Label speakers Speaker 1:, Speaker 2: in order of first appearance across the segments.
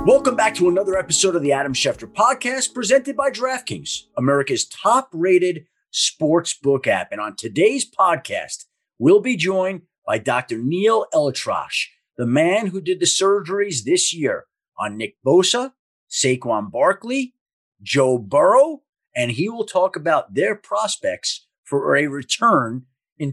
Speaker 1: Welcome back to another episode of the Adam Schefter Podcast, presented by DraftKings, America's top-rated sportsbook app. And on today's podcast, we'll be joined by Dr. Neil ElAttrache, the man who did the surgeries this year on Nick Bosa, Saquon Barkley, Joe Burrow, and he will talk about their prospects for a return in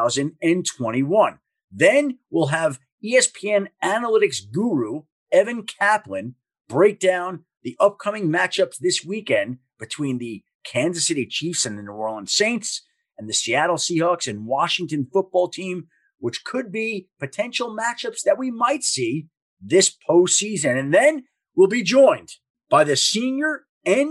Speaker 1: 2021. Then we'll have ESPN analytics guru Evan Kaplan break down the upcoming matchups this weekend between the Kansas City Chiefs and the New Orleans Saints and the Seattle Seahawks and Washington football team, which could be potential matchups that we might see this postseason. And then we'll be joined by the senior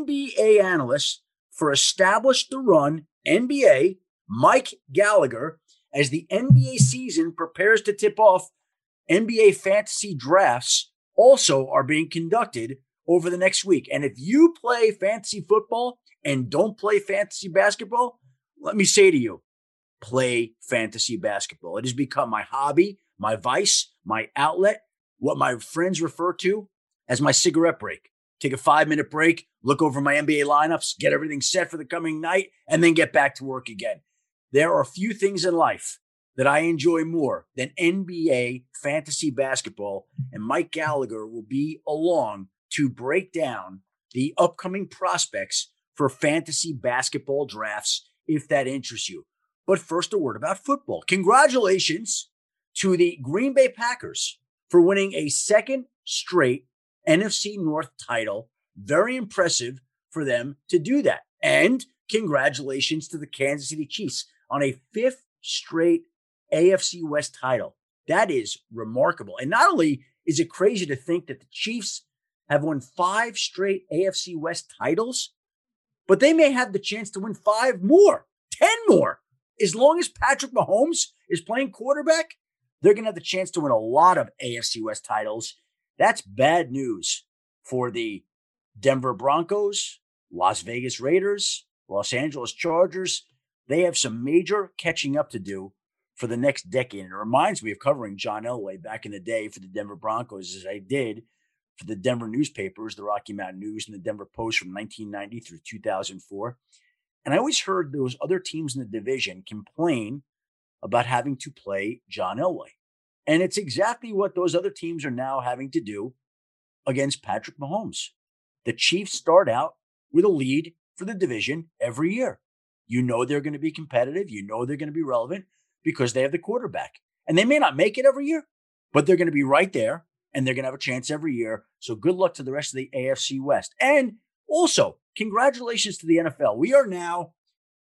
Speaker 1: NBA analyst for Established the Run NBA, Mike Gallagher, as the NBA season prepares to tip off. NBA fantasy drafts also are being conducted over the next week. And if you play fantasy football and don't play fantasy basketball, let me say to you, play fantasy basketball. It has become my hobby, my vice, my outlet, what my friends refer to as my cigarette break. Take a 5-minute break, look over my NBA lineups, get everything set for the coming night, and then get back to work again. There are a few things in life that I enjoy more than NBA fantasy basketball, and Mike Gallagher will be along to break down the upcoming prospects for fantasy basketball drafts, if that interests you. But first, a word about football. Congratulations to the Green Bay Packers for winning a second straight NFC North title. Very impressive for them to do that. And congratulations to the Kansas City Chiefs on a fifth straight AFC West title. That is remarkable. And not only is it crazy to think that the Chiefs have won 5 straight AFC West titles, but they may have the chance to win 5 more, 10 more. As long as Patrick Mahomes is playing quarterback, they're going to have the chance to win a lot of AFC West titles. That's bad news for the Denver Broncos, Las Vegas Raiders, Los Angeles Chargers. They have some major catching up to do for the next decade. And it reminds me of covering John Elway back in the day for the Denver Broncos, as I did for the Denver newspapers, the Rocky Mountain News and the Denver Post from 1990 through 2004. And I always heard those other teams in the division complain about having to play John Elway. And it's exactly what those other teams are now having to do against Patrick Mahomes. The Chiefs start out with a lead for the division every year. You know they're going to be competitive. You know they're going to be relevant because they have the quarterback. And they may not make it every year, but they're going to be right there and they're going to have a chance every year. So good luck to the rest of the AFC West. And also, congratulations to the NFL. We are now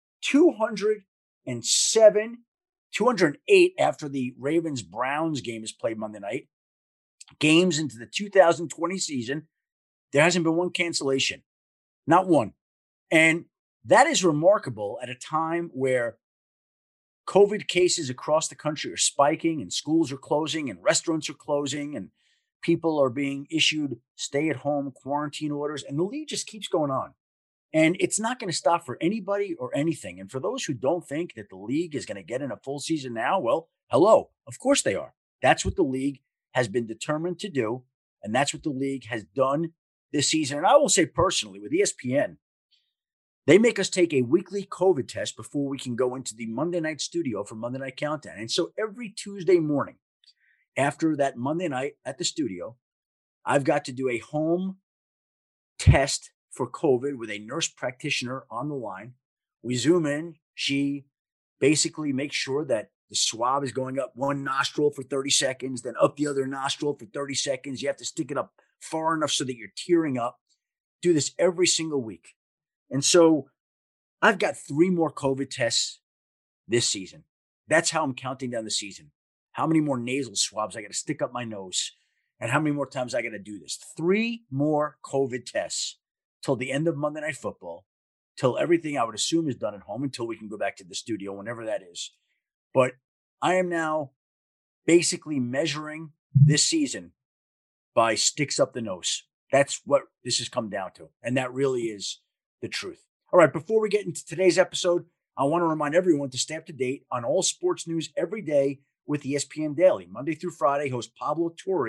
Speaker 1: 208 after the Ravens-Browns game is played Monday night. Games into the 2020 season. There hasn't been one cancellation. Not one. And that is remarkable at a time where COVID cases across the country are spiking and schools are closing and restaurants are closing and people are being issued stay-at-home quarantine orders. And the league just keeps going on. And it's not going to stop for anybody or anything. And for those who don't think that the league is going to get in a full season now, well, hello. Of course they are. That's what the league has been determined to do. And that's what the league has done this season. And I will say personally, with ESPN, they make us take a weekly COVID test before we can go into the Monday night studio for Monday Night Countdown. And so every Tuesday morning after that Monday night at the studio, I've got to do a home test for COVID with a nurse practitioner on the line. We zoom in. She basically makes sure that the swab is going up one nostril for 30 seconds, then up the other nostril for 30 seconds. You have to stick it up far enough so that you're tearing up. Do this every single week. And so I've got 3 more COVID tests this season. That's how I'm counting down the season. How many more nasal swabs I got to stick up my nose and how many more times I got to do this. 3 more COVID tests till the end of Monday Night Football, till everything I would assume is done at home, until we can go back to the studio, whenever that is. But I am now basically measuring this season by sticks up the nose. That's what this has come down to. And that really is the truth. All right, before we get into today's episode, I want to remind everyone to stay up to date on all sports news every day with ESPN Daily. Monday through Friday, host Pablo Torre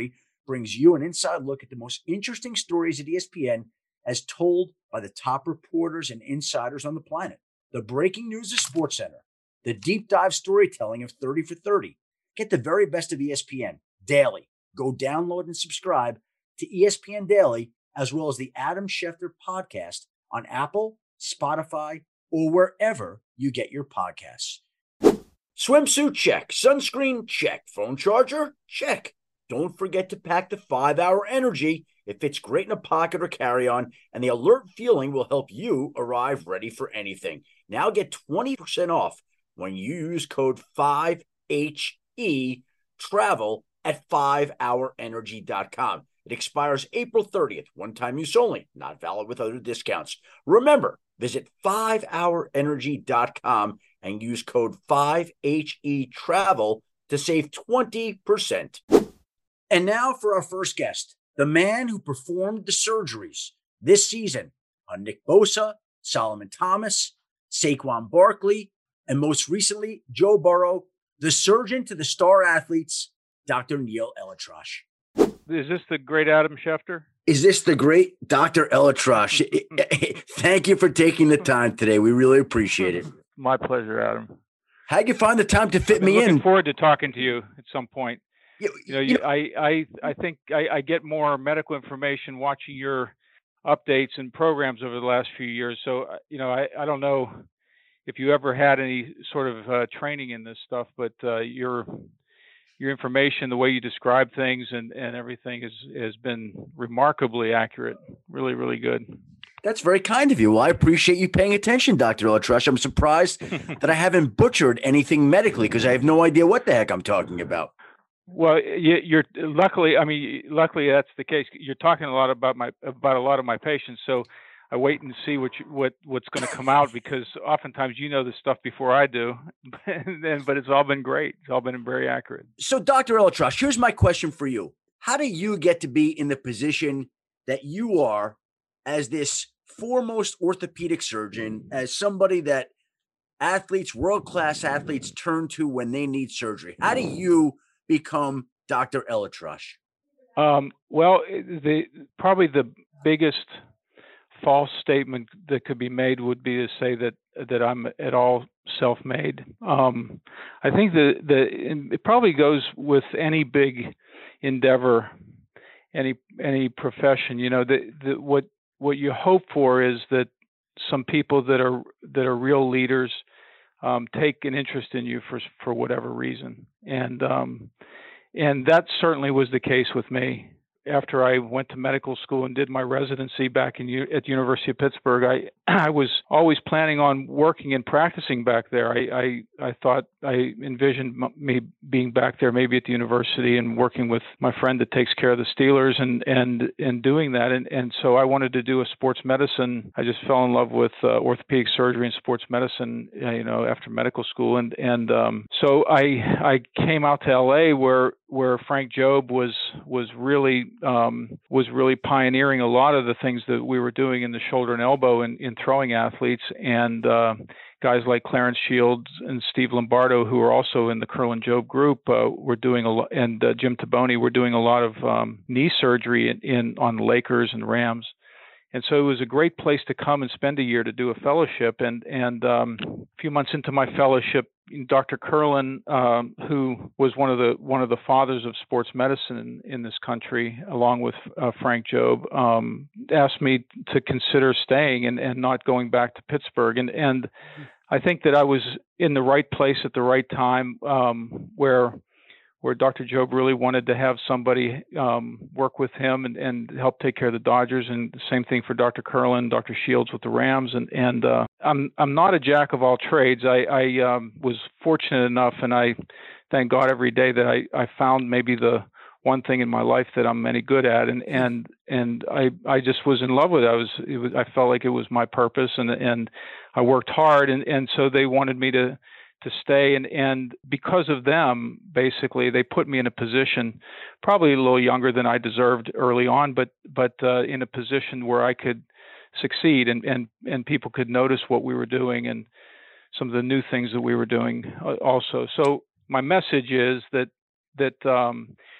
Speaker 1: brings you an inside look at the most interesting stories at ESPN as told by the top reporters and insiders on the planet. The breaking news of SportsCenter, the deep dive storytelling of 30 for 30. Get the very best of ESPN daily. Go download and subscribe to ESPN Daily, as well as the Adam Schefter podcast on Apple, Spotify, or wherever you get your podcasts. Swimsuit check, sunscreen check, phone charger check. Don't forget to pack the 5-Hour Energy. It fits great in a pocket or carry-on, and the alert feeling will help you arrive ready for anything. Now get 20% off when you use code 5HE travel at 5hourenergy.com. It expires April 30th, one-time use only, not valid with other discounts. Remember, visit 5hourenergy.com and use code 5HE travel to save 20%. And now for our first guest, the man who performed the surgeries this season on Nick Bosa, Solomon Thomas, Saquon Barkley, and most recently, Joe Burrow, the surgeon to the star athletes, Dr. Neil ElAttrache.
Speaker 2: Is this the great Adam Schefter?
Speaker 1: Is this the great Dr. ElAttrache? Thank you for taking the time today. We really appreciate it.
Speaker 2: My pleasure, Adam.
Speaker 1: How'd you find the time to fit me in?
Speaker 2: Looking forward to talking to you at some point. I think I get more medical information watching your updates and programs over the last few years. So, I don't know if you ever had any sort of training in this stuff, but your information, the way you describe things and everything has been remarkably accurate. Really, really good.
Speaker 1: That's very kind of you. Well, I appreciate you paying attention, Dr. ElAttrache. I'm surprised that I haven't butchered anything medically because I have no idea what the heck I'm talking about.
Speaker 2: Well, you're luckily that's the case. You're talking a lot about a lot of my patients, so I wait and see what's going to come out because oftentimes you know this stuff before I do, but it's all been great. It's all been very accurate.
Speaker 1: So, Dr. ElAttrache, here's my question for you: how do you get to be in the position that you are as this foremost orthopedic surgeon, as somebody that athletes, world-class athletes, turn to when they need surgery? How do you become Dr. ElAttrache?
Speaker 2: Well, probably the biggest false statement that could be made would be to say that I'm at all self-made. I think it probably goes with any big endeavor, any profession. What you hope for is that some people that are real leaders take an interest in you for whatever reason, and that certainly was the case with me. After I went to medical school and did my residency back at the University of Pittsburgh, I was always planning on working and practicing back there. I thought I envisioned me being back there, maybe at the university, and working with my friend that takes care of the Steelers and doing that. And so I wanted to do a sports medicine. I just fell in love with orthopedic surgery and sports medicine, after medical school. And so I came out to LA where Frank Jobe was really pioneering a lot of the things that we were doing in the shoulder and elbow in throwing athletes, and guys like Clarence Shields and Steve Lombardo, who are also in the Kerlan Jobe group, were doing a lot, and Jim Taboni were doing a lot of knee surgery on the Lakers and Rams. And so it was a great place to come and spend a year to do a fellowship. And a few months into my fellowship, Dr. Kerlan, who was one of the fathers of sports medicine in this country, along with Frank Jobe, asked me to consider staying and not going back to Pittsburgh. And I think that I was in the right place at the right time, where Dr. Jobe really wanted to have somebody work with him and help take care of the Dodgers, and the same thing for Dr. Kerlan, Dr. Shields with the Rams. And I'm not a jack of all trades. I was fortunate enough, and I thank God every day that I found maybe the one thing in my life that I'm any good at, and I just was in love with it. I felt like it was my purpose, and I worked hard, and so they wanted me to stay, and because of them, basically, they put me in a position, probably a little younger than I deserved early on, but in a position where I could succeed, and people could notice what we were doing and some of the new things that we were doing also. So my message is that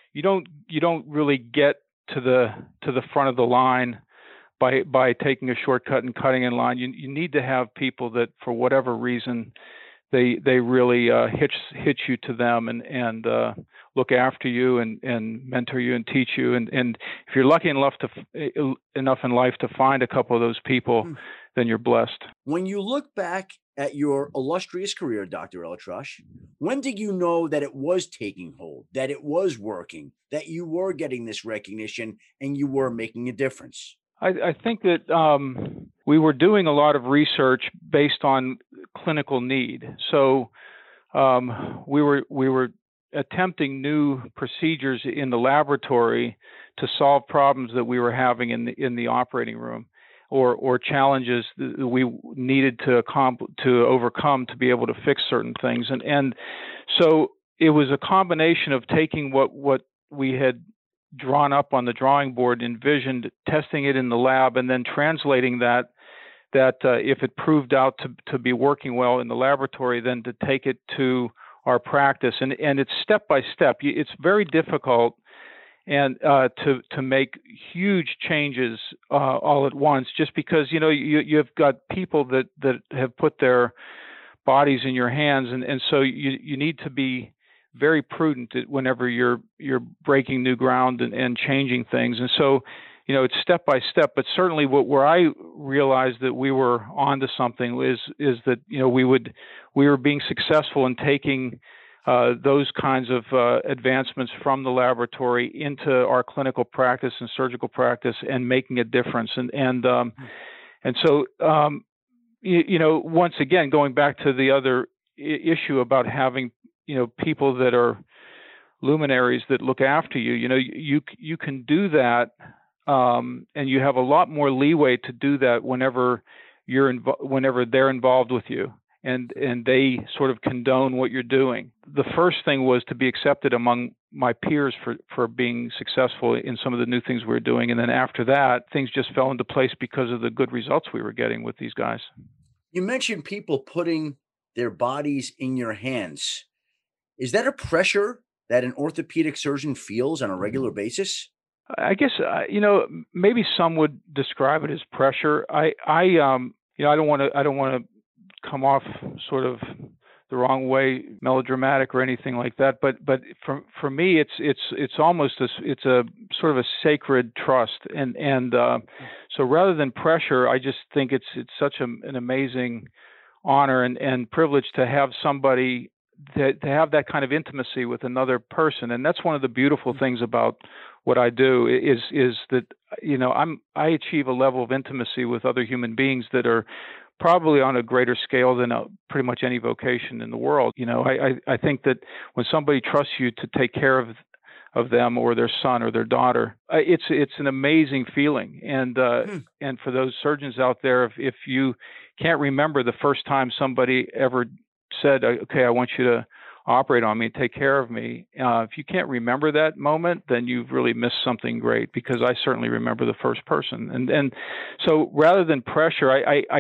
Speaker 2: you don't really get to the front of the line by taking a shortcut and cutting in line. You need to have people that, for whatever reason, they really hitch you to them and look after you and mentor you and teach you. And if you're lucky enough in life to find a couple of those people, then you're blessed.
Speaker 1: When you look back at your illustrious career, Dr. ElAttrache, when did you know that it was taking hold, that it was working, that you were getting this recognition and you were making a difference?
Speaker 2: I think that we were doing a lot of research based on clinical need. So we were attempting new procedures in the laboratory to solve problems that we were having in the operating room, or challenges that we needed to overcome to be able to fix certain things. And so it was a combination of taking what we had drawn up on the drawing board, envisioned, testing it in the lab, and then translating that if it proved out to be working well in the laboratory, then to take it to our practice. And it's step by step. It's very difficult and to make huge changes all at once, just because you've got people that have put their bodies in your hands, and so you need to be very prudent whenever you're breaking new ground and changing things. And so, it's step by step. But certainly, where I realized that we were onto something is that we were being successful in taking those kinds of advancements from the laboratory into our clinical practice and surgical practice and making a difference. And so once again, going back to the other issue about having people that are luminaries that look after you, you can do that, and you have a lot more leeway to do that whenever whenever they're involved with you, and they sort of condone what you're doing. The first thing was to be accepted among my peers for being successful in some of the new things we were doing, and then after that, things just fell into place because of the good results we were getting with these guys.
Speaker 1: You mentioned people putting their bodies in your hands. Is that a pressure that an orthopedic surgeon feels on a regular basis?
Speaker 2: I guess maybe some would describe it as pressure. I don't want to come off sort of the wrong way, melodramatic or anything like that. But for me, it's almost it's a sort of a sacred trust, and so rather than pressure, I just think it's such an amazing honor and privilege to have somebody to have that kind of intimacy with another person. And that's one of the beautiful things about what I do is that I achieve a level of intimacy with other human beings that are probably on a greater scale than pretty much any vocation in the world. I think that when somebody trusts you to take care of them or their son or their daughter, it's an amazing feeling. And for those surgeons out there, if you can't remember the first time somebody ever said, okay, I want you to operate on me and take care of me, if you can't remember that moment, then you've really missed something great, because I certainly remember the first person. And so rather than pressure,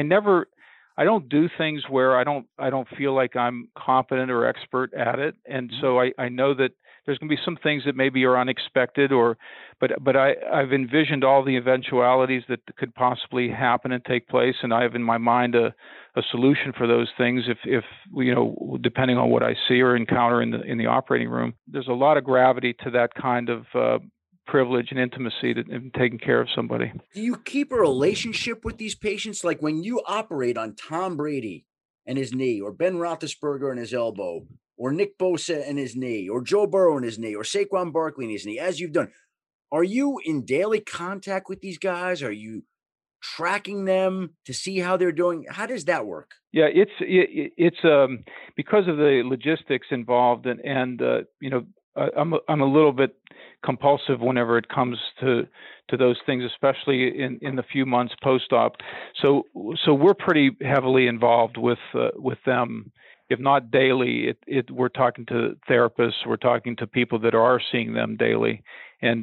Speaker 2: I don't do things where I don't feel like I'm competent or expert at it. And so I know that there's going to be some things that maybe are unexpected, but I've envisioned all the eventualities that could possibly happen and take place, and I have in my mind a solution for those things if depending on what I see or encounter in the operating room. There's a lot of gravity to that kind of privilege and intimacy in taking care of somebody.
Speaker 1: Do you keep a relationship with these patients? Like when you operate on Tom Brady and his knee, or Ben Roethlisberger and his elbow, or Nick Bosa and his knee, or Joe Burrow and his knee, or Saquon Barkley and his knee, as you've done, are you in daily contact with these guys? Are you tracking them to see how they're doing? How does that work?
Speaker 2: Yeah, it's because of the logistics involved, and I'm a little bit compulsive whenever it comes to those things, especially in the few months post-op. So we're pretty heavily involved with them, if not daily. We're talking to therapists, we're talking to people that are seeing them daily, and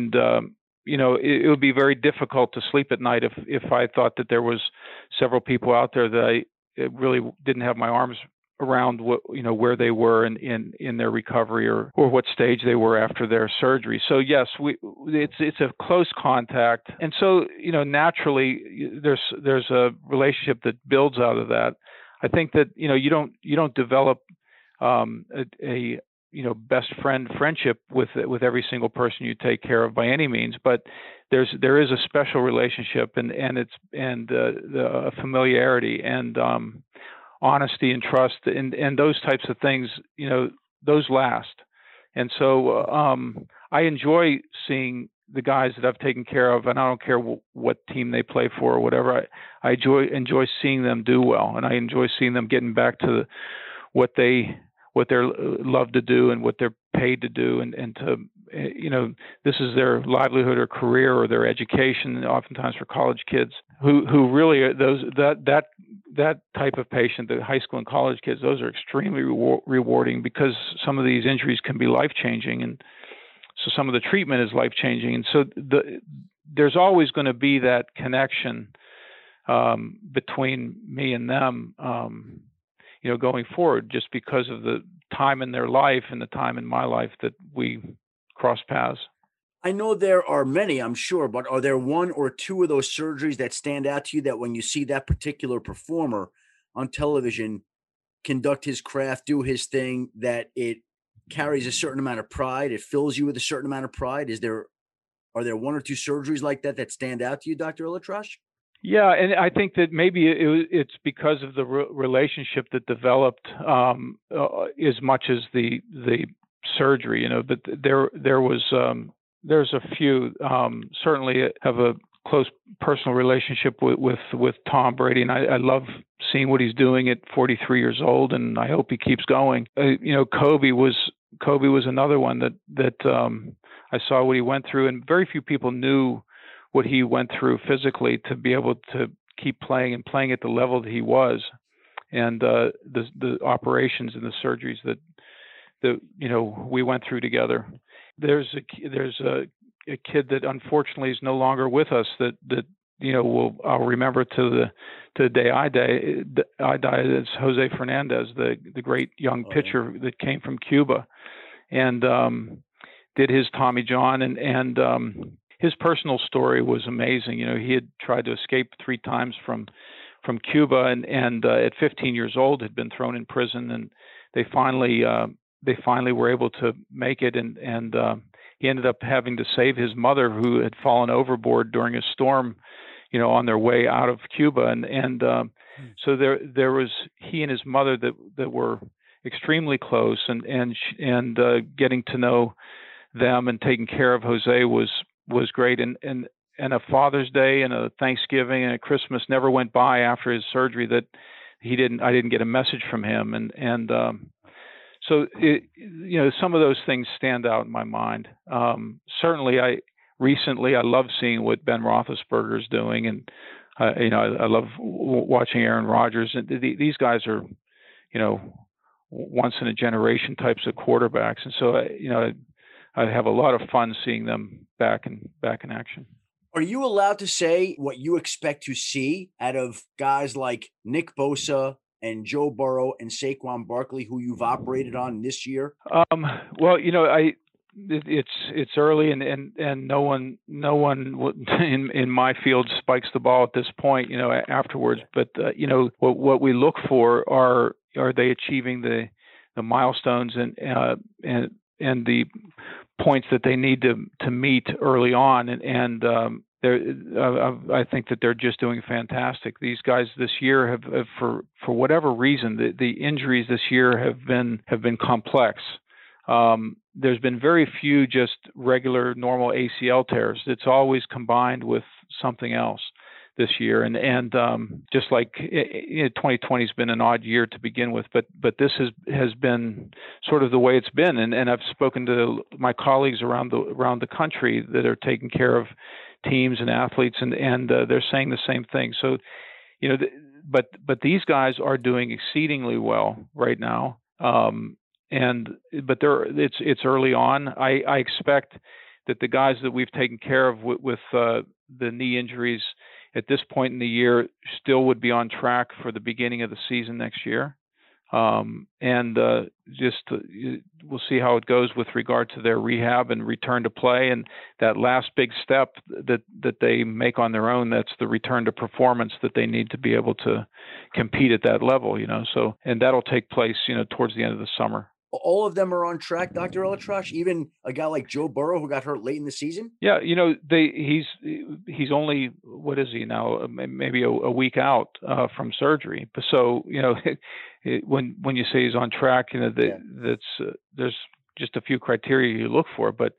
Speaker 2: it would be very difficult to sleep at night if I thought that there was several people out there that I really didn't have my arms around where they were in their recovery or what stage they were after their surgery. So yes, it's a close contact, and so naturally there's a relationship that builds out of that. I think that you don't develop a best friendship with every single person you take care of by any means, but there is a special relationship and the familiarity and honesty and trust and those types of things, those last. And so I enjoy seeing the guys that I've taken care of, and I don't care what team they play for or whatever. I enjoy seeing them do well, and I enjoy seeing them getting back to what they're love to do and what they're paid to do, and to this is their livelihood or career or their education. Oftentimes for college kids who really are that type of patient, the high school and college kids, those are extremely rewarding because some of these injuries can be life-changing, and so some of the treatment is life-changing. And so there's always going to be that connection between me and them, going forward, just because of the time in their life and the time in my life that we cross paths.
Speaker 1: I know there are many, I'm sure, but are there one or two of those surgeries that stand out to you that when you see that particular performer on television conduct his craft, do his thing, that it carries a certain amount of pride, it fills you with a certain amount of pride? Are there one or two surgeries like that stand out to you, Dr. ElAttrache?
Speaker 2: Yeah, and I think that maybe it's because of the relationship that developed as much as the surgery, But there's a few certainly have a close personal relationship with Tom Brady, and I love seeing what he's doing at 43 years old, and I hope he keeps going. Kobe was another one that I saw what he went through, and very few people knew what he went through physically to be able to keep playing and playing at the level that he was, and the operations and the surgeries that we went through together. There's a kid that unfortunately is no longer with us that I'll remember to the day I die. It's Jose Fernandez, the great young pitcher that came from Cuba, and did his Tommy John, and his personal story was amazing. He had tried to escape 3 times from Cuba, and at 15 years old had been thrown in prison, and they finally were able to make it, and he ended up having to save his mother, who had fallen overboard during a storm, on their way out of Cuba, and so there was he and his mother that were extremely close, and getting to know them and taking care of Jose was great, and a Father's Day and a Thanksgiving and a Christmas never went by after his surgery that I didn't get a message from him, and so some of those things stand out in my mind. Certainly, I love seeing what Ben Roethlisberger is doing, and I love watching Aaron Rodgers, and these guys are once in a generation types of quarterbacks, and so I have a lot of fun seeing them back in action.
Speaker 1: Are you allowed to say what you expect to see out of guys like Nick Bosa and Joe Burrow and Saquon Barkley, who you've operated on this year?
Speaker 2: Well, it's early, and no one in my field spikes the ball at this point, afterwards. But what we look for are they achieving the milestones and the points that they need to meet early on, and I think that they're just doing fantastic. These guys this year have for whatever reason, the injuries this year have been complex. There's been very few just regular normal ACL tears. It's always combined with something else this year, and just like 2020 has been an odd year to begin with, but this has been sort of the way it's been, and I've spoken to my colleagues around the country that are taking care of teams and athletes, and they're saying the same thing. So, but these guys are doing exceedingly well right now, but it's early on. I expect that the guys that we've taken care of with the knee injuries at this point in the year still would be on track for the beginning of the season next year. We'll see how it goes with regard to their rehab and return to play, and that last big step that they make on their own. That's the return to performance that they need to be able to compete at that level. So, and that'll take place, towards the end of the summer.
Speaker 1: All of them are on track, Dr. ElAttrache, even a guy like Joe Burrow who got hurt late in the season?
Speaker 2: Yeah, he's only, what is he now, maybe a week out from surgery. So, when you say he's on track, that's there's just a few criteria you look for. But,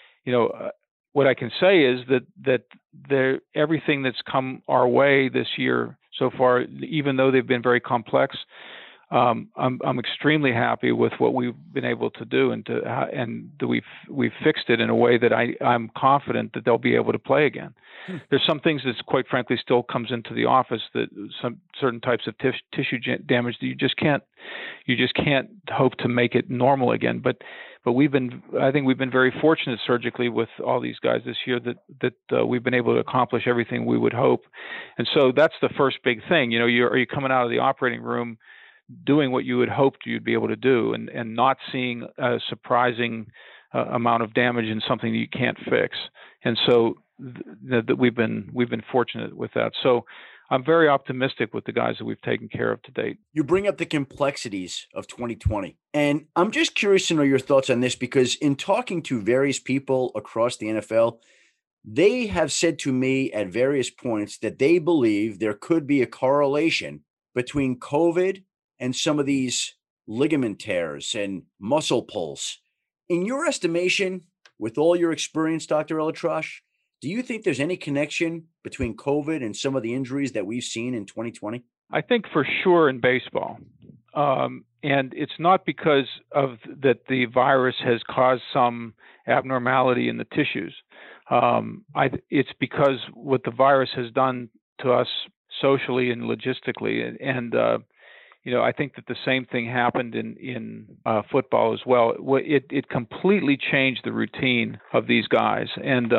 Speaker 2: what I can say is that everything that's come our way this year so far, even though they've been very complex, I'm extremely happy with what we've been able to do, and that we've fixed it in a way that I'm confident that they'll be able to play again. There's some things that, quite frankly, still comes into the office, that some certain types of tissue damage that you just can't hope to make it normal again. But I think we've been very fortunate surgically with all these guys this year that we've been able to accomplish everything we would hope. And so that's the first big thing. Are you coming out of the operating room doing what you had hoped you'd be able to do, and not seeing a surprising amount of damage in something that you can't fix. And so that we've been fortunate with that. So I'm very optimistic with the guys that we've taken care of to date.
Speaker 1: You bring up the complexities of 2020, and I'm just curious to know your thoughts on this, because in talking to various people across the NFL, they have said to me at various points that they believe there could be a correlation between COVID and some of these ligament tears and muscle pulls. In your estimation, with all your experience, Dr. ElAttrache, do you think there's any connection between COVID and some of the injuries that we've seen in 2020?
Speaker 2: I think for sure in baseball. And it's not because of that the virus has caused some abnormality in the tissues. It's because what the virus has done to us socially and logistically. And I think that the same thing happened in football as well. It completely changed the routine of these guys. And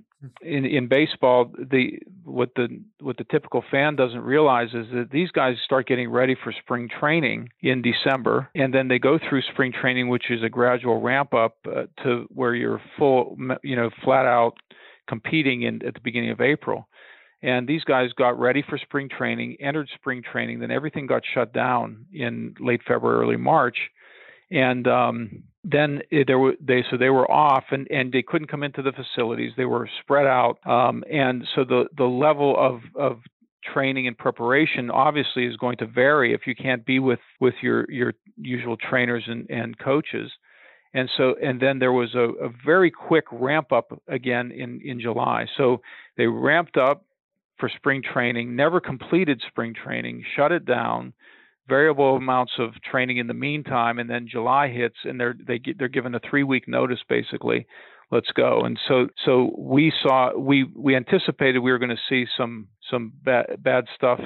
Speaker 2: in baseball, what the typical fan doesn't realize is that these guys start getting ready for spring training in December, and then they go through spring training, which is a gradual ramp up to where you're full, flat out competing at the beginning of April. And these guys got ready for spring training, entered spring training, then everything got shut down in late February, early March. And then they were off, and they couldn't come into the facilities. They were spread out. And so the level of training and preparation obviously is going to vary if you can't be with your usual trainers and coaches. And then there was a very quick ramp up again in July. So they ramped up for spring training, never completed spring training, shut it down, variable amounts of training in the meantime, and then July hits, and they're given a 3-week notice basically. Let's go. And so we anticipated we were going to see some bad stuff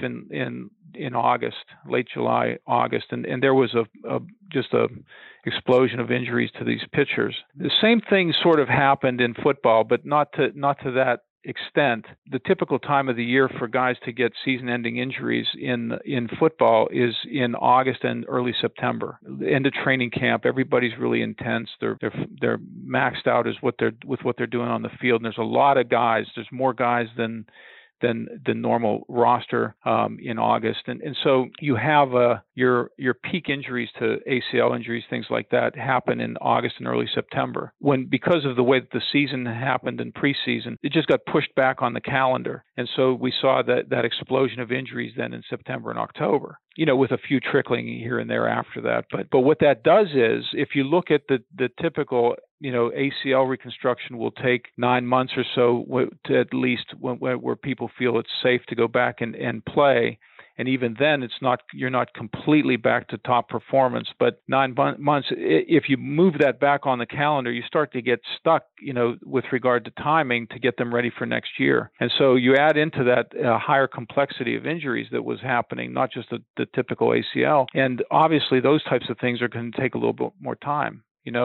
Speaker 2: in August, late July, August, and there was just a explosion of injuries to these pitchers. The same thing sort of happened in football, but not to that extent. The typical time of the year for guys to get season-ending injuries in football is in August and early September. The end of training camp, everybody's really intense. They're maxed out with what they're doing on the field. And there's a lot of guys. There's more guys than the normal roster in August, and so you have your peak injuries to ACL injuries, things like that, happen in August and early September. Because of the way that the season happened in preseason, it just got pushed back on the calendar, and so we saw that explosion of injuries then in September and October. With a few trickling here and there after that. But what that does is, if you look at the typical, ACL reconstruction will take 9 months or so to at least where people feel it's safe to go back and play. And even then, you're not completely back to top performance. But 9 months, if you move that back on the calendar, you start to get stuck, with regard to timing to get them ready for next year. And so you add into that higher complexity of injuries that was happening, not just the typical ACL. And obviously, those types of things are going to take a little bit more time.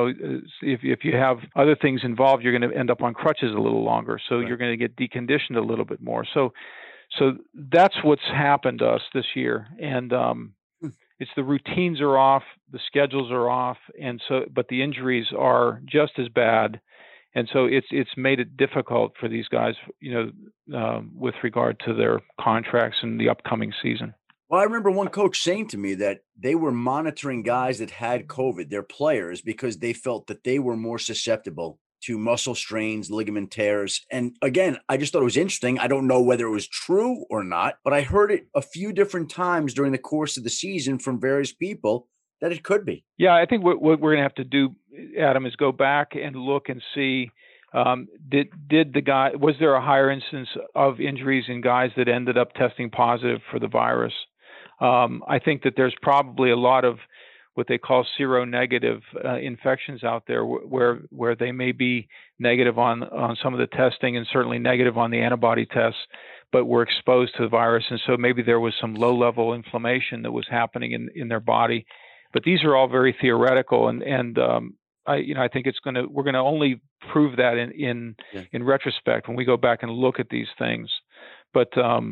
Speaker 2: If you have other things involved, you're going to end up on crutches a little longer. So Right. You're going to get deconditioned a little bit more. So that's what's happened to us this year. And it's the routines are off, the schedules are off, and so but the injuries are just as bad, and so it's made it difficult for these guys, with regard to their contracts and the upcoming season.
Speaker 1: Well, I remember one coach saying to me that they were monitoring guys that had COVID, their players, because they felt that they were more susceptible to muscle strains, ligament tears. And again, I just thought it was interesting. I don't know whether it was true or not, but I heard it a few different times during the course of the season from various people that it could be.
Speaker 2: Yeah, I think what we're going to have to do, Adam, is go back and look and see, did the guy, was there a higher instance of injuries in guys that ended up testing positive for the virus? I think that there's probably a lot of what they call seronegative infections out there where they may be negative on some of the testing and certainly negative on the antibody tests, but were exposed to the virus. And so maybe there was some low level inflammation that was happening in their body. But these are all very theoretical. And I think we're going to only prove that in retrospect when we go back and look at these things. But,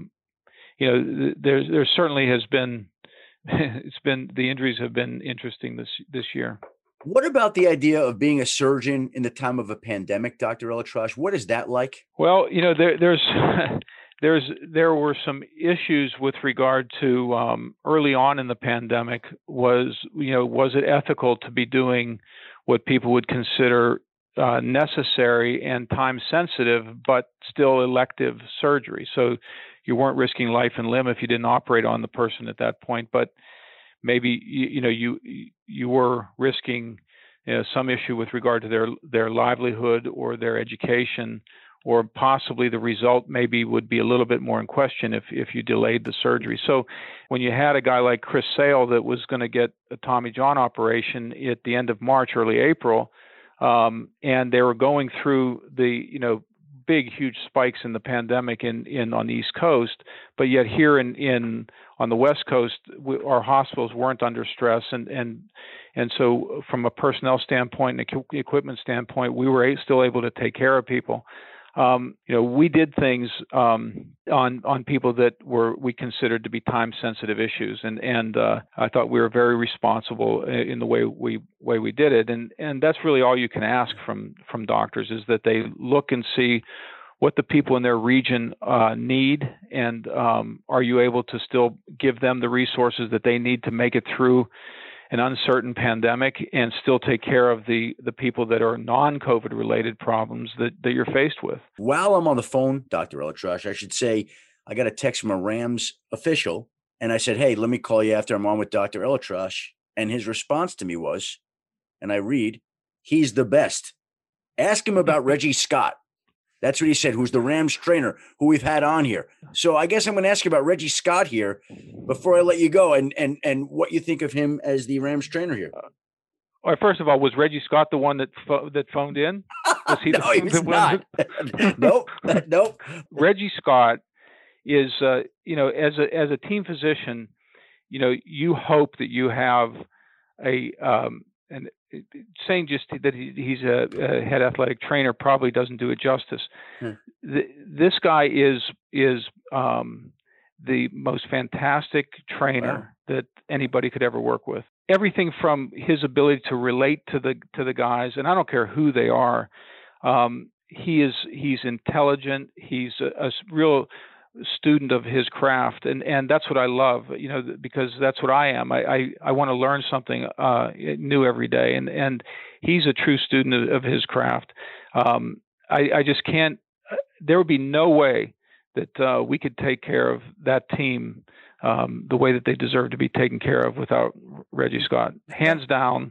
Speaker 2: there certainly has been, the injuries have been interesting this year.
Speaker 1: What about the idea of being a surgeon in the time of a pandemic, Dr. ElAttrache? What is that like?
Speaker 2: Well, there were some issues with regard to early on in the pandemic. Was it ethical to be doing what people would consider necessary and time sensitive, but still elective surgery? So you weren't risking life and limb if you didn't operate on the person at that point, but maybe you were risking some issue with regard to their livelihood or their education, or possibly the result maybe would be a little bit more in question if you delayed the surgery. So when you had a guy like Chris Sale that was going to get a Tommy John operation at the end of March, early April, and they were going through the big, huge spikes in the pandemic in on the East Coast, but yet here on the West Coast, our hospitals weren't under stress, and so from a personnel standpoint and equipment standpoint, we were still able to take care of people. We did things on people that we considered to be time-sensitive issues, and I thought we were very responsible in the way we did it, and that's really all you can ask from doctors, is that they look and see what the people in their region need, and are you able to still give them the resources that they need to make it through an uncertain pandemic and still take care of the people that are non-COVID related problems that you're faced with.
Speaker 1: While I'm on the phone, Dr. ElAttrache, I should say I got a text from a Rams official, and I said, hey, let me call you after I'm on with Dr. ElAttrache. And his response to me was, and I read, he's the best. Ask him about Reggie Scott. That's what he said, who's the Rams trainer, who we've had on here. So I guess I'm going to ask you about Reggie Scott here before I let you go, and what you think of him as the Rams trainer here.
Speaker 2: All right, first of all, was Reggie Scott the one that phoned in?
Speaker 1: Was he no, he was not. Nope.
Speaker 2: Reggie Scott is, as a team physician, you hope that you have and saying just that he's a head athletic trainer probably doesn't do it justice. This guy is the most fantastic trainer that anybody could ever work with. Everything from his ability to relate to the guys, and I don't care who they are. He's intelligent. He's a real student of his craft, and that's what I love, because that's what I am. I want to learn something new every day, and he's a true student of his craft. I just can't. There would be no way that we could take care of that team the way that they deserve to be taken care of without Reggie Scott. Hands down,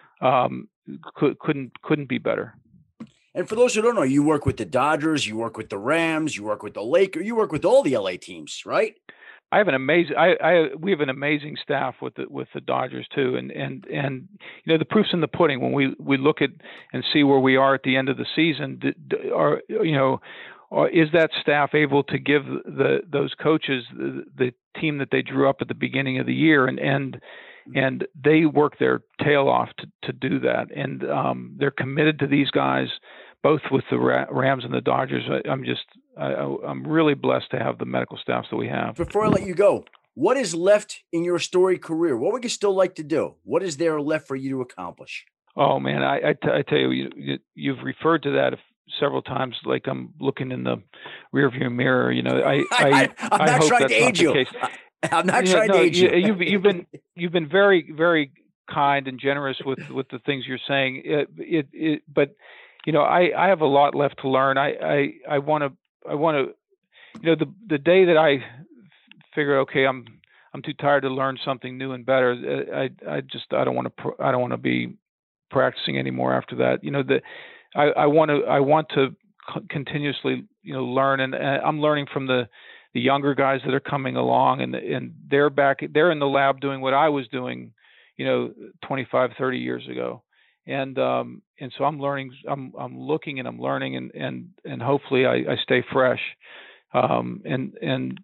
Speaker 2: couldn't be better.
Speaker 1: And for those who don't know, you work with the Dodgers, you work with the Rams, you work with the Lakers, you work with all the LA teams, right?
Speaker 2: I have an amazing. We have an amazing staff with the Dodgers too, and the proof's in the pudding. When we look at and see where we are at the end of the season, or is that staff able to give those coaches the team that they drew up at the beginning of the year, and they work their tail off to do that, and they're committed to these guys, both with the Rams and the Dodgers. I'm really blessed to have the medical staffs that we have.
Speaker 1: Before I let you go, what is left in your storied career? What would you still like to do? What is there left for you to accomplish?
Speaker 2: Oh man, I tell you, you've referred to that several times. Like I'm looking in the rearview mirror. You know,
Speaker 1: I'm not
Speaker 2: hope
Speaker 1: trying
Speaker 2: that's
Speaker 1: to
Speaker 2: not
Speaker 1: age
Speaker 2: the
Speaker 1: you.
Speaker 2: case.
Speaker 1: I'm not trying to age you.
Speaker 2: You've been very, very kind and generous with the things you're saying. But you know, I have a lot left to learn. I want to, you know, the day that I figure, okay, I'm too tired to learn something new and better. I don't want to be practicing anymore after that. You know, I want to continuously, you know, learn, and I'm learning from the younger guys that are coming along, and they're in the lab doing what I was doing, you know, 25, 30 years ago. And so I'm learning, I'm looking and I'm learning, and hopefully I stay fresh. And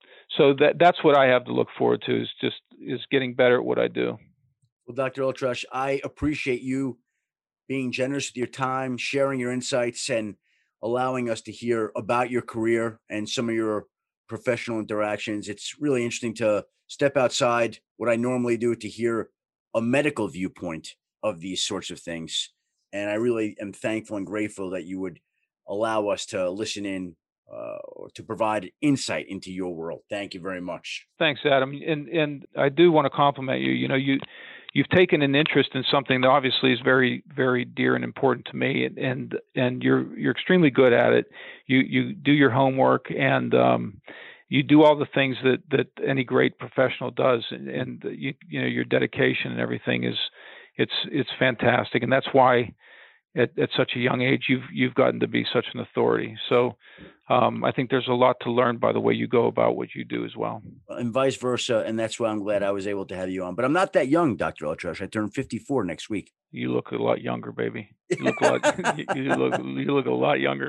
Speaker 2: so that's what I have to look forward to, is getting better at what I do.
Speaker 1: Well, Dr. ElAttrache, I appreciate you being generous with your time, sharing your insights, and allowing us to hear about your career and some of your professional interactions. It's really interesting to step outside what I normally do to hear a medical viewpoint of these sorts of things. And I really am thankful and grateful that you would allow us to listen in or to provide insight into your world. Thank you very much.
Speaker 2: Thanks, Adam. And I do want to compliment you. You know, you've taken an interest in something that obviously is very, very dear and important to me, and you're extremely good at it. You do your homework, and you do all the things that any great professional does, and you know, your dedication and everything it's fantastic, and that's why at such a young age you've gotten to be such an authority. So I think there's a lot to learn by the way you go about what you do as well.
Speaker 1: And vice versa. And that's why I'm glad I was able to have you on. But I'm not that young, Dr. ElAttrache. I turn 54 next week.
Speaker 2: You look a lot younger, baby. You look a lot, you look a lot younger.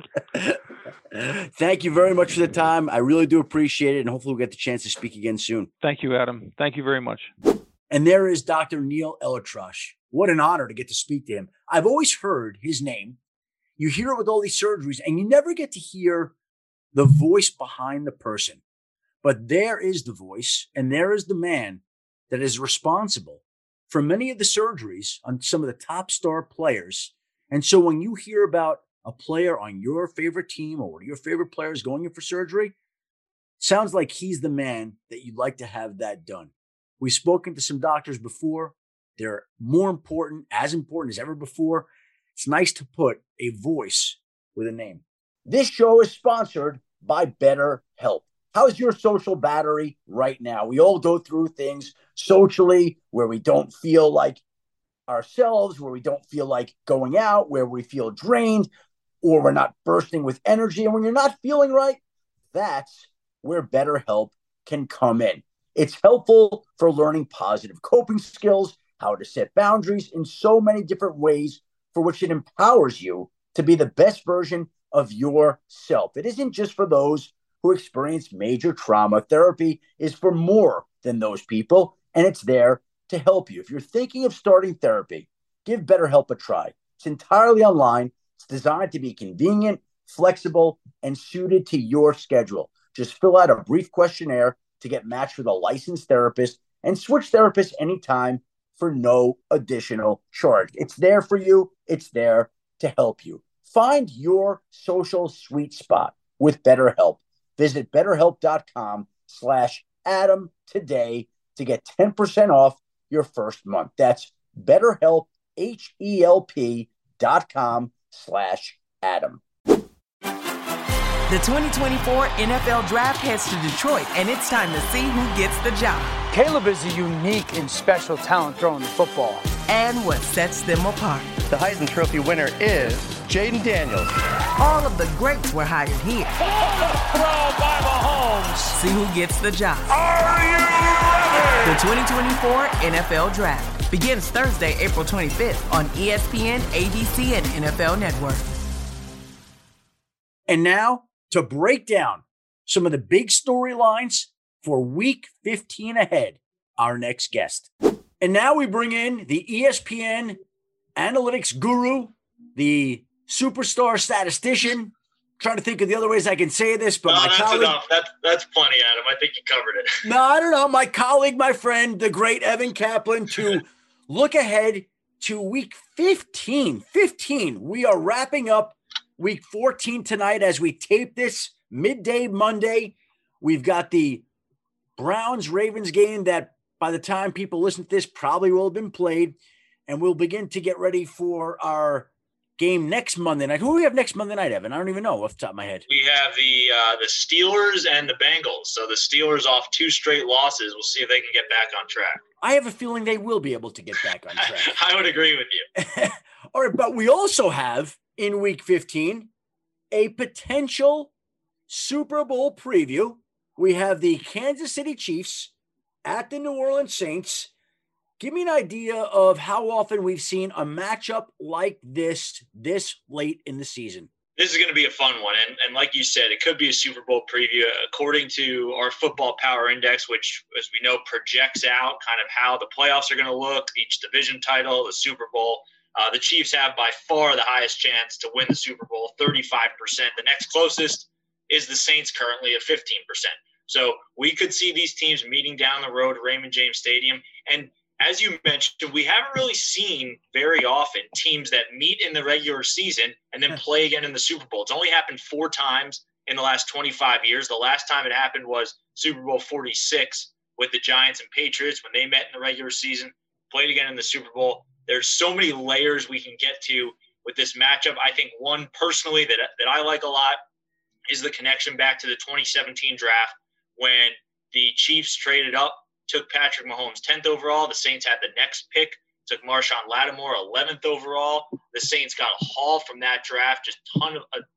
Speaker 1: Thank you very much for the time. I really do appreciate it. And hopefully we'll get the chance to speak again soon.
Speaker 2: Thank you, Adam. Thank you very much.
Speaker 1: And there is Dr. Neil ElAttrache. What an honor to get to speak to him. I've always heard his name. You hear it with all these surgeries, and you never get to hear the voice behind the person. But there is the voice, and there is the man that is responsible for many of the surgeries on some of the top star players. And so when you hear about a player on your favorite team or one of your favorite players going in for surgery, it sounds like he's the man that you'd like to have that done. We've spoken to some doctors before. They're more important, as important as ever before. It's nice to put a voice with a name. This show is sponsored by BetterHelp. How's your social battery right now? We all go through things socially where we don't feel like ourselves, where we don't feel like going out, where we feel drained, or we're not bursting with energy. And when you're not feeling right, that's where BetterHelp can come in. It's helpful for learning positive coping skills, how to set boundaries in so many different ways, for which it empowers you to be the best version of yourself. It isn't just for those who experience major trauma. Therapy is for more than those people, and it's there to help you. If you're thinking of starting therapy, give BetterHelp a try. It's entirely online. It's designed to be convenient, flexible, and suited to your schedule. Just fill out a brief questionnaire to get matched with a licensed therapist and switch therapists anytime for no additional charge. It's there for you. It's there to help you. Find your social sweet spot with BetterHelp. Visit BetterHelp.com/Adam today to get 10% off your first month. That's BetterHelp, HELP.com/Adam.
Speaker 3: The 2024 NFL Draft heads to Detroit, and it's time to see who gets the job.
Speaker 4: Caleb is a unique and special talent throwing the football.
Speaker 3: And what sets them apart.
Speaker 5: The Heisman Trophy winner is Jaden Daniels.
Speaker 3: All of the greats were hired here.
Speaker 6: Throw by Mahomes.
Speaker 3: See who gets the job.
Speaker 6: Are you ready?
Speaker 3: The 2024 NFL Draft begins Thursday, April 25th on ESPN, ABC, and NFL Network.
Speaker 1: And now, to break down some of the big storylines for week 15 ahead, our next guest. And now we bring in the ESPN analytics guru, the superstar statistician, trying to think of the other ways I can say this, but
Speaker 7: that's enough. That's plenty, Adam. I think you covered it.
Speaker 1: No, I don't know. My colleague, my friend, the great Evan Kaplan, to look ahead to week 15. We are wrapping up week 14 tonight as we tape this midday Monday. We've got the Browns-Ravens game that by the time people listen to this probably will have been played, and we'll begin to get ready for our game next Monday night. Who do we have next Monday night, Evan? I don't even know off the top of my head.
Speaker 7: We have the Steelers and the Bengals. So the Steelers off 2 straight losses. We'll see if they can get back on track.
Speaker 1: I have a feeling they will be able to get back on track.
Speaker 7: I would agree with you.
Speaker 1: All right, but we also have in week 15 a potential Super Bowl preview. We have the Kansas City Chiefs at the New Orleans Saints. Give me an idea of how often we've seen a matchup like this late in the season.
Speaker 7: This is going to be a fun one. And like you said, it could be a Super Bowl preview. According to our Football Power Index, which, as we know, projects out kind of how the playoffs are going to look, each division title, the Super Bowl, the Chiefs have by far the highest chance to win the Super Bowl, 35%. The next closest is the Saints currently at 15%. So we could see these teams meeting down the road at Raymond James Stadium. And as you mentioned, we haven't really seen very often teams that meet in the regular season and then play again in the Super Bowl. It's only happened 4 times in the last 25 years. The last time it happened was Super Bowl 46 with the Giants and Patriots when they met in the regular season, played again in the Super Bowl. There's so many layers we can get to with this matchup. I think one personally that I like a lot is the connection back to the 2017 draft when the Chiefs traded up, took Patrick Mahomes 10th overall. The Saints had the next pick, took Marshawn Lattimore 11th overall. The Saints got a haul from that draft, just a